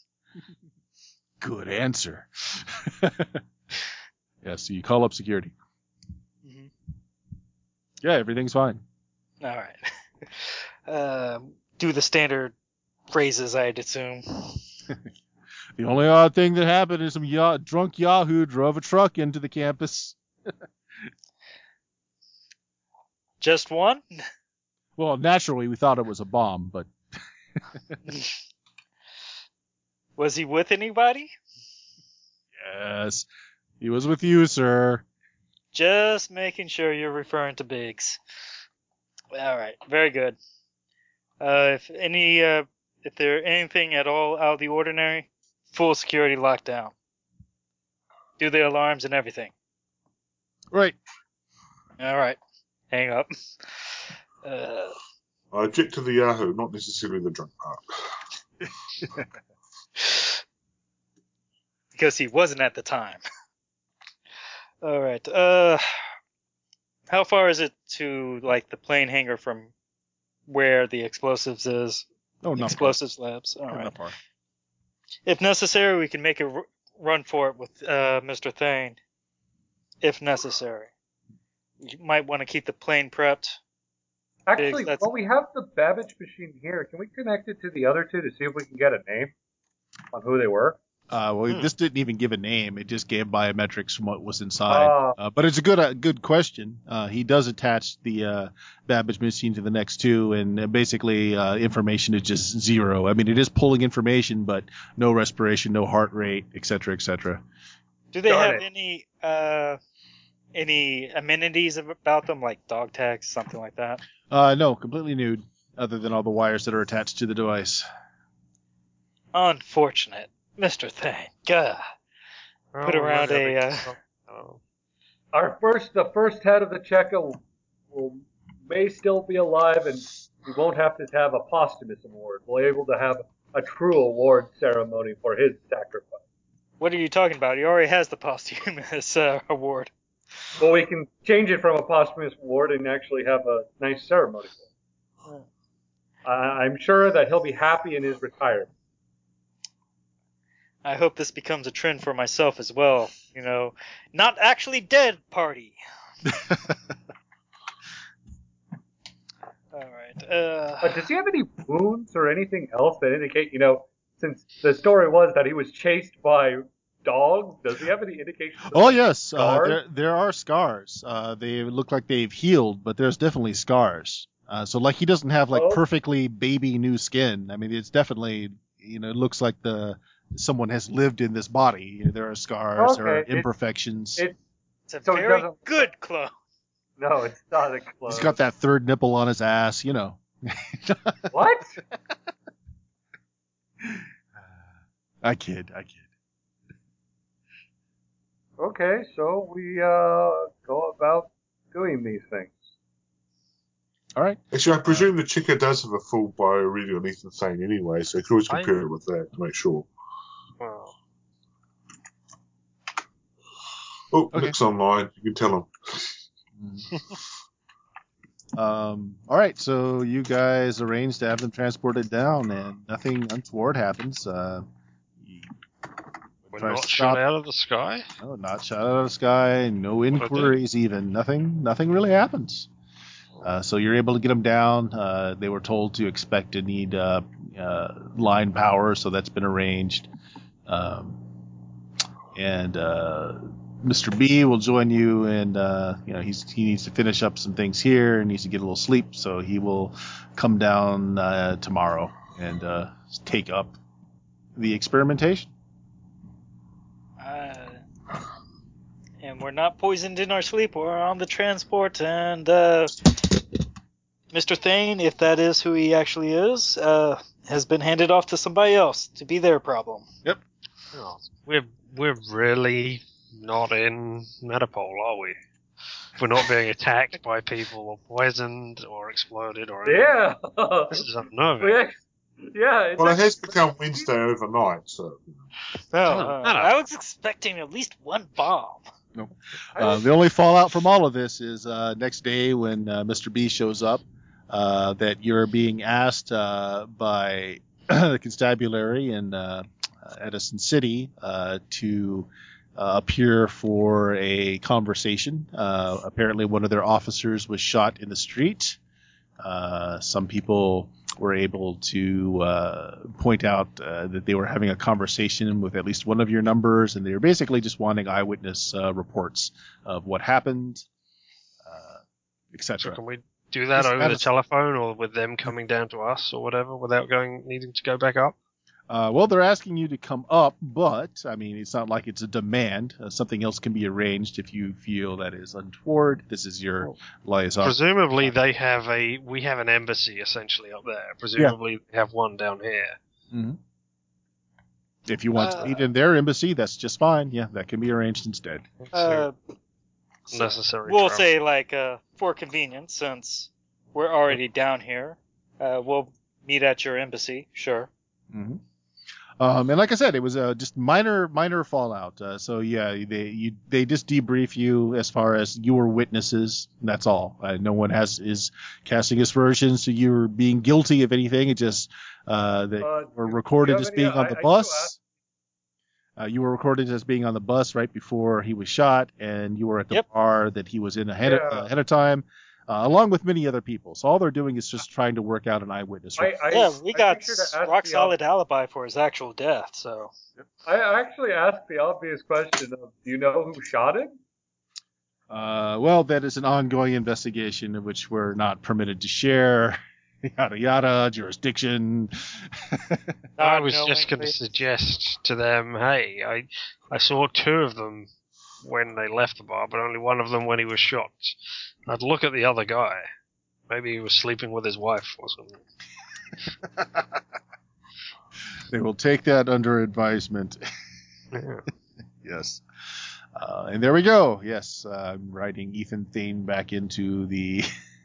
Good answer. Yeah, so you call up security. Mhm. Yeah, everything's fine. All right. Uh, do the standard phrases, I'd assume. The only odd thing that happened is some ya- drunk Yahoo drove a truck into the campus. Just one? Well, naturally, we thought it was a bomb, but Was he with anybody? yes, He was with you, sir. Just making sure you're referring to Biggs. All right, very good. Uh, if any, uh, if there anything at all out of the ordinary, full security lockdown. Do the alarms and everything. Right. All right, hang up. Uh, I object to the Yahoo, not necessarily the drunk part. because he wasn't at the time. All right. Uh, how far is it to like the plane hangar from where the explosives is? Oh, not explosives labs. All far. right. Not far. If necessary, we can make a r- run for it with uh, Mister Thane. If necessary, you might want to keep the plane prepped. Actually, Biggs, that's- while we have the Babbage machine here, can we connect it to the other two to see if we can get a name on who they were? Uh, well, Hmm. this didn't even give a name. It just gave biometrics from what was inside. Ah. Uh, but it's a good, uh, good question. Uh, he does attach the uh, Babbage machine to the next two, and uh, basically uh, information is just zero. I mean, it is pulling information, but no respiration, no heart rate, et cetera, et cetera. Do they Darn have it. any uh, any amenities about them, like dog tags, something like that? Uh, no, completely nude, other than all the wires that are attached to the device. Unfortunate, Mister Thane. Gah. Put Well, we around might be a, able uh, to stop- oh. Our first, the first head of the Cheka will, will may still be alive, and we won't have to have a posthumous award. We'll be able to have a true award ceremony for his sacrifice. What are you talking about? He already has the posthumous uh, award. Well, we can change it from a posthumous award and actually have a nice ceremony for him. Uh, I'm sure that he'll be happy in his retirement. I hope this becomes a trend for myself as well. You know, not actually dead party. All right. Uh, But does he have any wounds or anything else that indicate, you know, since the story was that he was chased by dogs, does he have any indications of Oh yes, uh, scars? there there are scars. Uh, they look like they've healed, but there's definitely scars. Uh, so like he doesn't have like Oh. perfectly baby new skin. I mean, it's definitely, you know, it looks like the someone has lived in this body. You know, there are scars, there are Okay, it- imperfections. it- it's a So it very doesn't- good clone. No, it's not a clone. He's got that third nipple on his ass, you know. What? I kid, I kid. Okay, so we uh, go about doing these things. All right. Actually, I presume the Chica does have a full bio reading on Ethan Thane anyway, so you can always I- compare it with that to make sure. Well, Oh, Okay. Nick's online. You can tell him. Um, all right, so you guys arrange to have them transported down, and nothing untoward happens. Uh, you we're try to not stop- shot out of the sky. No, not shot out of the sky. No inquiries, even nothing. Nothing really happens. Uh, so you're able to get them down. Uh, they were told to expect to need uh, uh, line power, so that's been arranged. Um, and uh, Mister B will join you, and uh, you know he's he needs to finish up some things here, and needs to get a little sleep, so he will come down uh, tomorrow and uh, take up the experimentation. Uh, and we're not poisoned in our sleep. We're on the transport, and uh, Mister Thane, if that is who he actually is, uh, has been handed off to somebody else to be their problem. Oh, we're we're really not in Metapole, are we? If we're not being attacked by people or poisoned or exploded or anything. Yeah. This is unnerving. We act- yeah. It's Well, it has actually- become Wednesday overnight, so. No, Doesn't uh, matter. I was expecting at least one bomb. Uh, the only fallout from all of this is uh, next day when uh, Mister B shows up, uh, that you're being asked uh, by the constabulary in uh, Edison City uh, to uh, appear for a conversation. Uh, apparently, one of their officers was shot in the street. Uh, some people were able to uh, point out uh, that they were having a conversation with at least one of your numbers, and they were basically just wanting eyewitness uh, reports of what happened, uh, et So cetera. can we do that Just over have the a- telephone or with them coming down to us or whatever without going needing to go back up? Uh, well, they're asking you to come up, but I mean, it's not like it's a demand. Uh, something else can be arranged if you feel that is untoward. This is your liaison. Presumably, they have a we have an embassy essentially up there. Presumably, they have one down here. Mm-hmm. If you want Uh, to meet in their embassy, that's just fine. Yeah, that can be arranged instead. Uh, So, necessary. we'll travel. say, like, uh, for convenience, since we're already down here, uh, we'll meet at your embassy, sure. Mm-hmm. Um, and like I said, it was uh, just minor, minor fallout. Uh, so yeah, they you, they just debrief you as far as you were witnesses. And that's all. Uh, no one has is casting aspersions to you being guilty of anything. It just uh, that Uh, you were do recorded you have as any- being on I- the I bus. still ask- Uh, you were recorded as being on the bus right before he was shot, and you were at the Yep. bar that he was in ahead, of, Yeah. uh, ahead of time, uh, along with many other people. So all they're doing is just trying to work out an eyewitness. I, I, yeah, we I got make sure to ask rock the solid alibi for his actual death, so. I actually asked the obvious question of, do you know who shot him? Uh, well, that is an ongoing investigation in which we're not permitted to share. Yada yada, jurisdiction. I Not was just going to knowingly. suggest to them, hey, I I saw two of them when they left the bar, but only one of them when he was shot. I'd look at the other guy. Maybe he was sleeping with his wife or something. They will take that under advisement. Yeah. Yes. Uh, and there we go. Yes, uh, I'm writing Ethan Thane back into the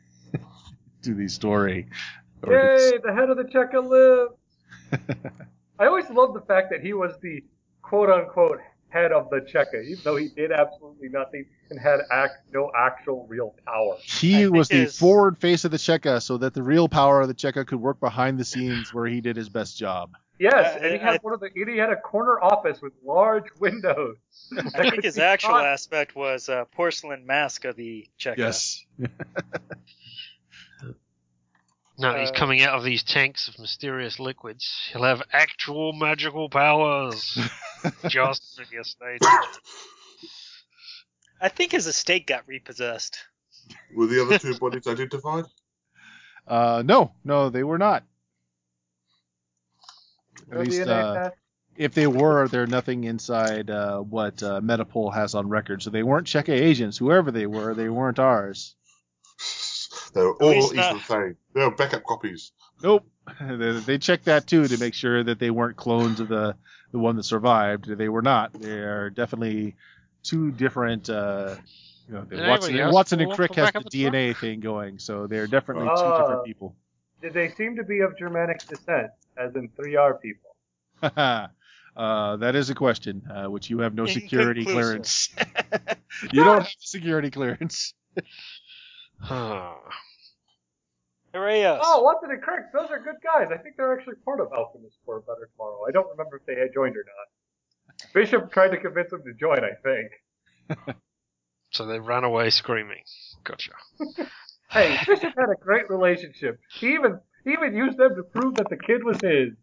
to the story. Or Yay, the head of the Cheka lives! I always loved the fact that he was the quote-unquote head of the Cheka, even though he did absolutely nothing and had act, no actual real power. He I was think the his- forward face of the Cheka, so that the real power of the Cheka could work behind the scenes where he did his best job. Yes, Uh, and he had I- one of the he had a corner office with large windows. I think his He actual caught- aspect was uh, porcelain mask of the Cheka. Yes. No, he's Uh, coming out of these tanks of mysterious liquids. He'll have actual magical powers. Just for your stage. I think his estate got repossessed. Were the other two bodies identified? Uh, no, no, they were not. At No least, D N A uh, test. if they were, they're nothing inside uh, what uh, Metapol has on record. So they weren't Cheka agents. Whoever they were, they weren't ours. They were At least all not- Ethan Thane. They were backup copies. Nope. they, they checked that too to make sure that they weren't clones of the, the one that survived. They were not. They are definitely two different. Uh, you know, Did Watson, anybody else Watson and fall off Crick the has back the of the D N A thing going, so they're definitely two Ah. different people. Did they seem to be of Germanic descent, as in three R people? uh, that is a question, uh, which you have no security Inconclusive. clearance. You don't have security clearance. Huh. Hooray us. Oh, Watson and Crick, those are good guys. I think they're actually part of Alchemist for Better Tomorrow. I don't remember if they had joined or not. Bishop tried to convince them to join, I think. So they ran away screaming. Gotcha. Hey, Bishop had a great relationship. He even he even used them to prove that the kid was his.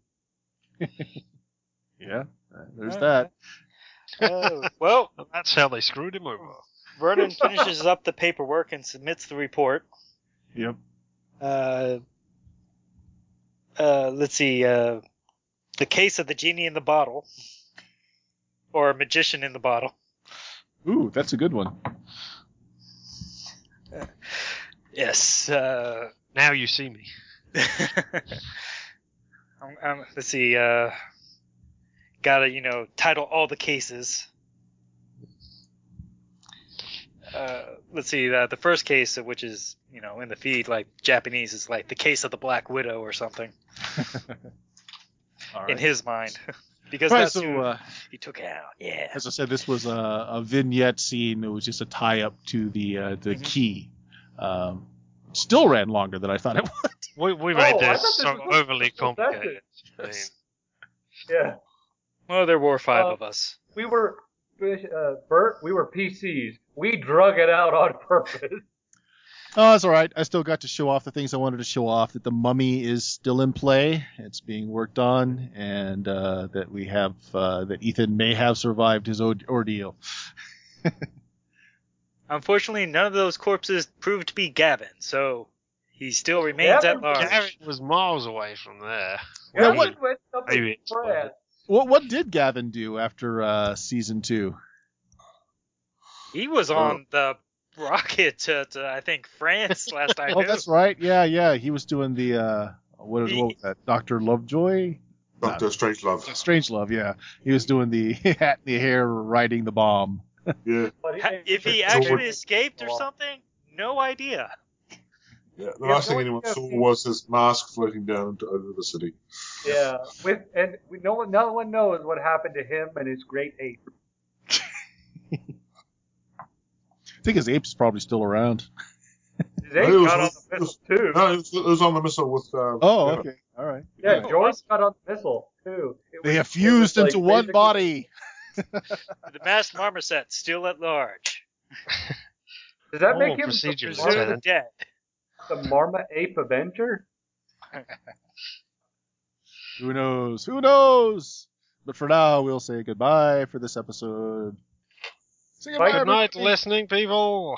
Yeah, uh, there's Uh, that. uh, well, And that's how they screwed him over. Vernon finishes up the paperwork and submits the report. Yep. Uh, uh, let's see. Uh, the case of the genie in the bottle, or magician in the bottle. Ooh, that's a good one. Yes. Uh, Now you see me. um, um, let's see. Uh, gotta you know title all the cases. Uh, let's see. Uh, the first case, which is you know in the feed like Japanese, is like the case of the Black Widow or something All in right. his mind, because All right, that's so who uh, he took out. Yeah. as I said, this was a, a vignette scene. It was just a tie-up to the uh, the Mhm. key. Um, still ran longer than I thought it would. We, we Oh, made I thought this this so was overly a full complicated. I mean, Yeah. Well, there were five Uh, of us. We were, uh, Bert, we were P Cs. We drug it out on purpose. Oh, that's all right. I still got to show off the things I wanted to show off. That the mummy is still in play. It's being worked on, and uh, that we have uh, that Ethan may have survived his o- ordeal. Unfortunately, none of those corpses proved to be Gavin, so he still remains Gavin at large. Garrett was miles away from there. Yeah, Gavin what- went up Maybe with it's fine. France. What what did Gavin do after uh, season two? He was on the rocket to, to I think France last I Oh, knew. that's right. Yeah, yeah. He was doing the uh, what, He- what was that? Doctor Lovejoy. Doctor Strangelove. Strangelove. Yeah, he was doing the hat in the hair, riding the bomb. Yeah, But he- Ha- If he George- actually escaped or something, no idea. yeah. The Yeah, last thing no anyone idea saw if he- was his mask floating down into, over the city. Yeah, with and we, no one, no one knows what happened to him and his great ape. I think his ape's probably still around. His No, ape it was- got on it the was- missile too. No, it was, it was on the missile with. Um, Oh, Gavin. okay, all right. Yeah, All right. George got on the missile too. It They was- have it fused was like into one basically- body. The masked marmoset still at large. Does that Oh, make him procedure, the, Presumed Lieutenant. dead. the Marma Ape Avenger? Who knows? Who knows? But for now, we'll say goodbye for this episode. Say goodbye, Good night, everybody. listening people.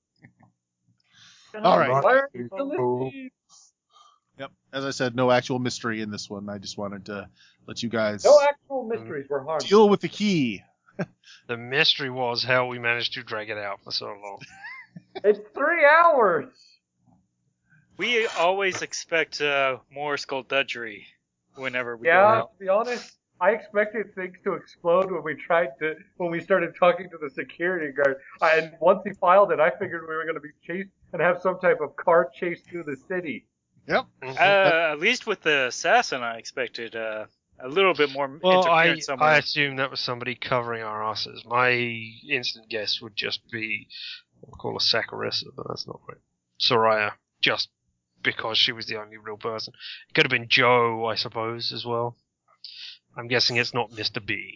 All right. Why are you still Oh. listening? Yep. As I said, no actual mystery in this one. I just wanted to let you guys No actual mysteries were harmed. deal with the key. The mystery was how we managed to drag it out for so long. It's three hours. We always expect uh, more skullduggery whenever we go Yeah, out. to be honest, I expected things to explode when we tried to when we started talking to the security guard. I, and once he filed it, I figured we were going to be chased and have some type of car chase through the city. Yep. Mhm. Uh, at least with the assassin, I expected uh, a little bit more Well, I, interference somewhere. I assume that was somebody covering our asses. My instant guess would just be, we'll call her Saccharissa, but that's not right. Soraya, just because she was the only real person. It could have been Joe, I suppose, as well. I'm guessing it's not Mister B.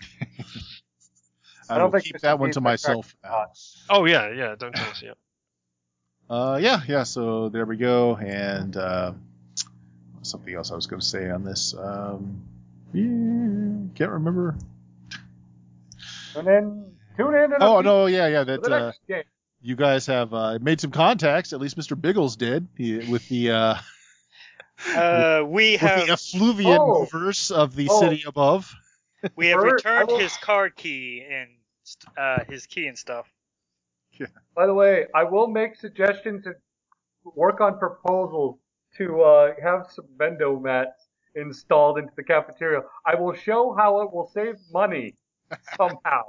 I, I don't will think keep this that is one being to myself. spectacular. Oh, yeah, yeah, don't tell us yet. Uh, yeah, yeah. So there we go. And uh, something else I was going to say on this. Um, yeah, can't remember. And then tune in. And Oh no, yeah, yeah. for That the uh, next game. you guys have uh, made some contacts. At least Mister Biggles did he, with the uh, uh, we with have the effluvian Oh. movers of the Oh. city above. we have Bert, returned I will- his card key and uh, his key and stuff. By the way, I will make suggestions and work on proposals to uh, have some bendo mats installed into the cafeteria. I will show how it will save money somehow.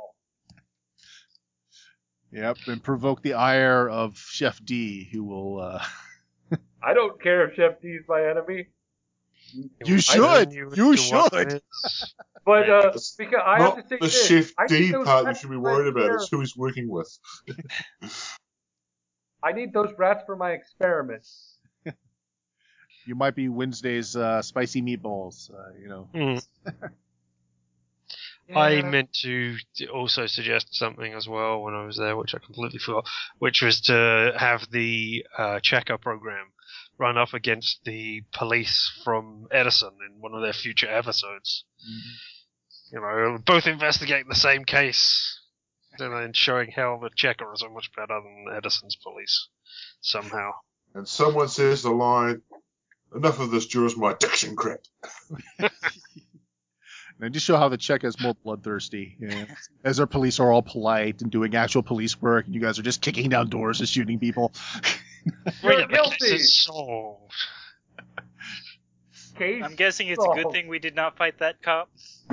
Yep, and provoke the ire of Chef D, who will. Uh, I don't care if Chef D is my enemy, You I should. learn You, You into should. weapons. but uh, It's because I Not have to say the this, Chef I need D those part you rats should be for my worried about. It's experiment. who he's working with. I need those rats for my experiments. you might be Wednesday's uh, spicy meatballs. Uh, you know. Hmm. I meant to t- also suggest something as well when I was there, which I completely forgot, which was to have the uh, checker program run up against the police from Edison in one of their future episodes. You know, both investigating the same case, and then showing how the checker is so much better than Edison's police somehow. And someone says the line, enough of this Juris my addiction crap. And just show how the Czech is more bloodthirsty. You know? As our police are all polite and doing actual police work, and you guys are just kicking down doors and shooting people. You're Bring it, the case guilty. is solved. Case I'm guessing it's a good solved. thing we did not fight that cop.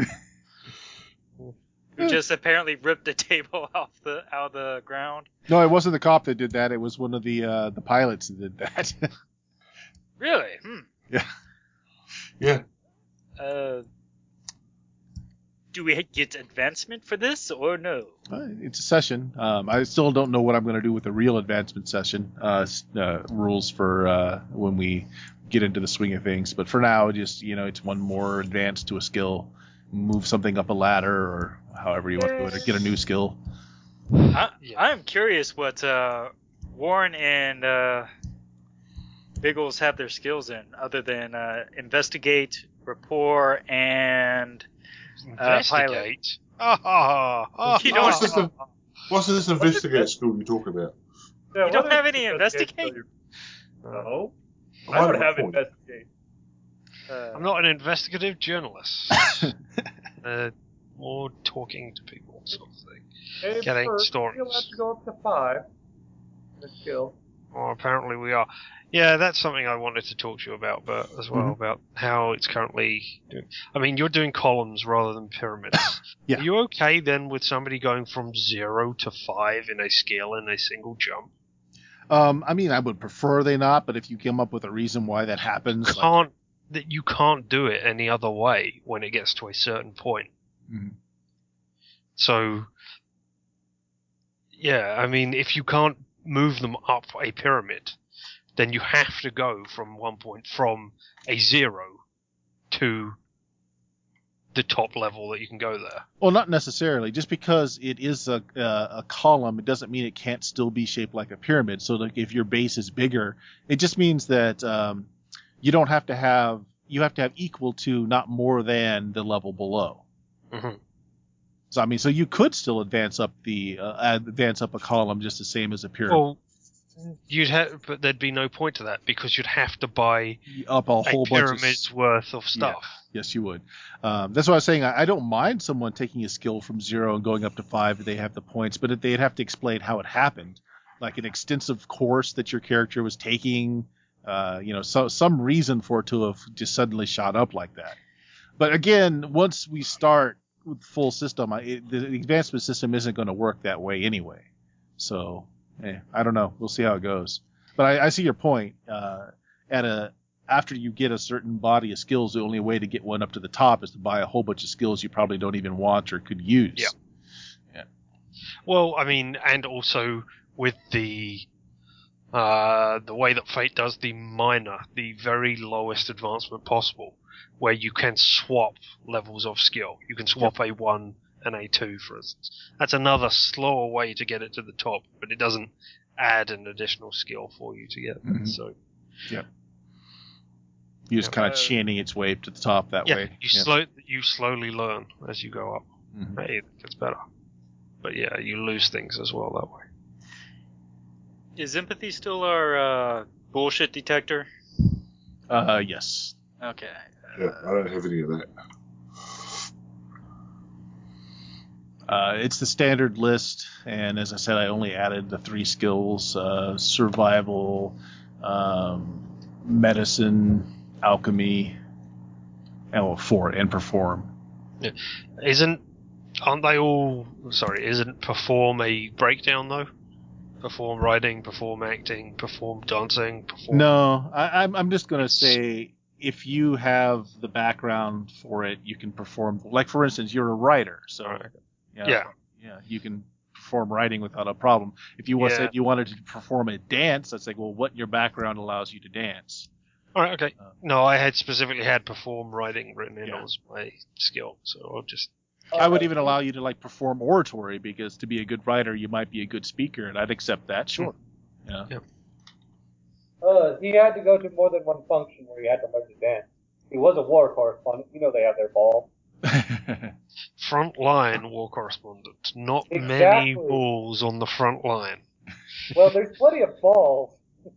Who just apparently ripped the table off the out of the ground. No, it wasn't the cop that did that. It was one of the uh, the pilots that did that. Really? Hmm. yeah. Yeah. Uh, do we get advancement for this or no? Uh, It's a session. Um, I still don't know what I'm going to do with the real advancement session uh, s- uh, rules for uh, when we get into the swing of things. But for now, just you know, it's one more advance to a skill, move something up a ladder, or however you want to do it, or get a new skill. I, Yeah. I'm curious what uh, Warren and uh, Biggles have their skills in, other than uh, investigate, rapport, and Uh, pilot. Investigate. Ah, ha, ha, You ha, don't- What's this, ha. what's this investigate school you talk about? Yeah, You don't what have is any investigate? No. I I don't might have have a point. investigate. Uh, I'm not an investigative journalist. uh, more talking to people sort of thing. And Getting first, stories. you'll have to go up to five. The skill. Or apparently we are. Yeah, that's something I wanted to talk to you about, but as well Mhm. about how it's currently doing. I mean, you're doing columns rather than pyramids. Yeah. Are you okay then with somebody going from zero to five in a scale in a single jump? Um, I mean, I would prefer they not, but if you come up with a reason why that happens, like, Can't that you can't do it any other way when it gets to a certain point. Mhm. So, yeah, I mean, if you can't move them up a pyramid, then you have to go from one point from a zero to the top level that you can go there. well, not necessarily. Just because it is a uh, a column, it doesn't mean it can't still be shaped like a pyramid. So, like, if your base is bigger, it just means that um, you don't have to have you have to have equal to, not more than, the level below. Mm-hmm. So, I mean, so you could still advance up the uh, advance up a column just the same as a pyramid. Well, you'd have, but there'd be no point to that because you'd have to buy Up a a whole bunch of pyramid's worth of stuff. Yes, you would. Um, that's why I was saying I, I don't mind someone taking a skill from zero and going up to five if they have the points, but if they'd have to explain how it happened, like an extensive course that your character was taking, uh, you know, so, some reason for it to have just suddenly shot up like that. But again, once we start with the full system, I, it, the advancement system isn't going to work that way anyway. So, eh, I don't know. We'll see how it goes. But I, I see your point. Uh, at a After you get a certain body of skills, the only way to get one up to the top is to buy a whole bunch of skills you probably don't even want or could use. Yeah. Well, I mean, and also with the uh, the way that Fate does the minor, the very lowest advancement possible, where you can swap levels of skill. You can swap a one and a two, for instance. That's another slower way to get it to the top, but it doesn't add an additional skill for you to get there. Mhm. So Yep. You just kind of Uh, chanting its way to the top that yeah, way. you Yeah. slow you slowly learn as you go up. Mhm. Hey, it gets better. But yeah, you lose things as well that way. is empathy still our uh, bullshit detector? Uh, yes. Okay. Yeah, I don't have any of that. Uh, it's the standard list, and as I said, I only added the three skills: uh, survival, um, medicine, alchemy, and well, four, and perform. Isn't aren't they all sorry, isn't perform a breakdown though? Perform writing, perform acting, perform dancing, perform No, I, I'm I'm just gonna It's- say if you have the background for it, you can perform. Like, for instance, you're a writer, so Right. yeah, Yeah. yeah, you can perform writing without a problem. If you Yeah. said you wanted to perform a dance, that's like, well, what in your background allows you to dance? Alright, okay. Uh, No, I had specifically had perform writing written in Yeah. as my skill, so I'll just I would Uh, even allow you to like perform oratory, because to be a good writer, you might be a good speaker, and I'd accept that. Sure. Yeah. Uh, he had to go to more than one function where he had to learn to dance. He was a war correspondent. You know they have their ball. frontline war correspondent. Not many Exactly. balls on the front line. Well, there's plenty of balls.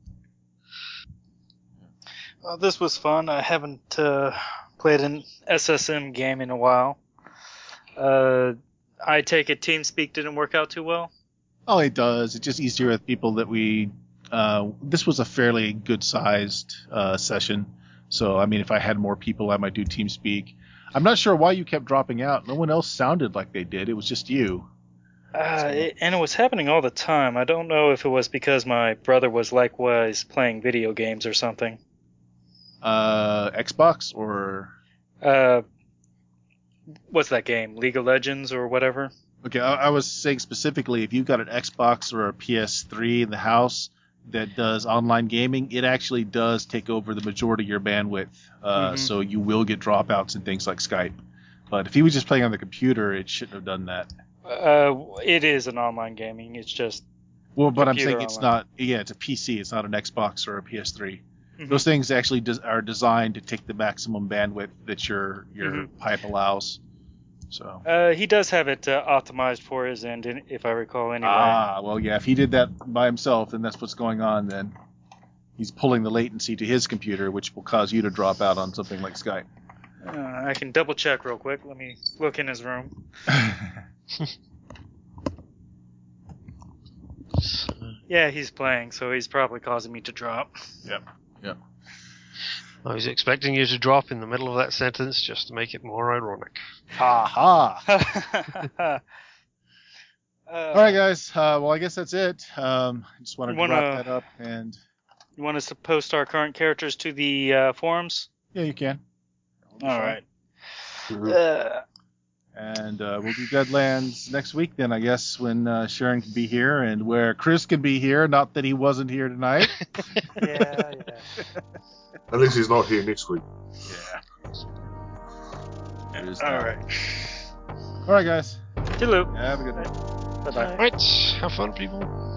Well, this was fun. I haven't uh, played an S S M game in a while. Uh, I take it TeamSpeak didn't work out too well. Oh, it does. It's just easier with people that we. Uh, this was a fairly good-sized uh, session, so I mean, if I had more people, I might do TeamSpeak. I'm not sure why you kept dropping out. No one else sounded like they did. It was just you. Uh, it, and it was happening all the time. I don't know if it was because my brother was likewise playing video games or something. Uh, Xbox or Uh, what's that game? League of Legends or whatever? okay, I, I was saying specifically, if you've got an Xbox or a P S three in the house that does online gaming, it actually does take over the majority of your bandwidth. Uh, Mhm. So you will get dropouts and things like Skype. But if he was just playing on the computer, it shouldn't have done that. Uh, it is an online gaming. It's just Well, but I'm Computer saying it's online. not. Yeah, it's a P C. It's not an Xbox or a P S three. Mhm. Those things actually des- are designed to take the maximum bandwidth that your your Mhm. pipe allows. So. Uh, he does have it uh, optimized for his end, in- if I recall. Anyway. Ah, well, yeah. If he did that by himself, then that's what's going on. Then. he's pulling the latency to his computer, which will cause you to drop out on something like Skype. Uh, I can double check real quick. Let me look in his room. Yeah, he's playing, so he's probably causing me to drop. Yep. Yep. I was expecting you to drop in the middle of that sentence just to make it more ironic. Ha ha. uh, All right, guys. Uh, well, I guess that's it. Um, I just wanted You to wanna- wrap that up, and You want us to post our current characters to the uh, forums? yeah, you can. All right. Mhm. Uh, And uh, we'll do Deadlands next week then, I guess, when uh, Sharon can be here and where Chris can be here. Not that he wasn't here tonight. Yeah, yeah. At least he's not here next week. Yeah. There's all that. right. All right, guys. Toodaloo. Have a good night. Bye-bye. Right, have fun, people.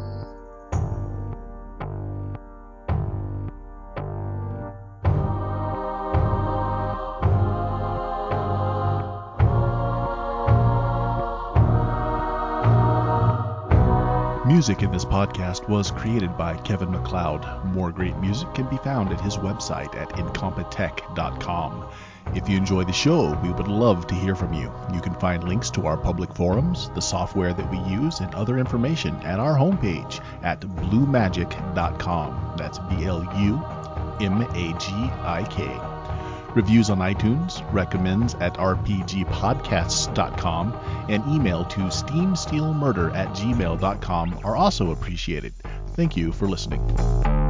Music in this podcast was created by Kevin MacLeod. More great music can be found at his website at incompetech dot com. If you enjoy the show, we would love to hear from you. You can find links to our public forums, the software that we use, and other information at our homepage at blue magic dot com. That's B L U M A G I K. Reviews on iTunes, recommends at r p g podcasts dot com, and email to steamsteelmurder at gmail dot com are also appreciated. Thank you for listening.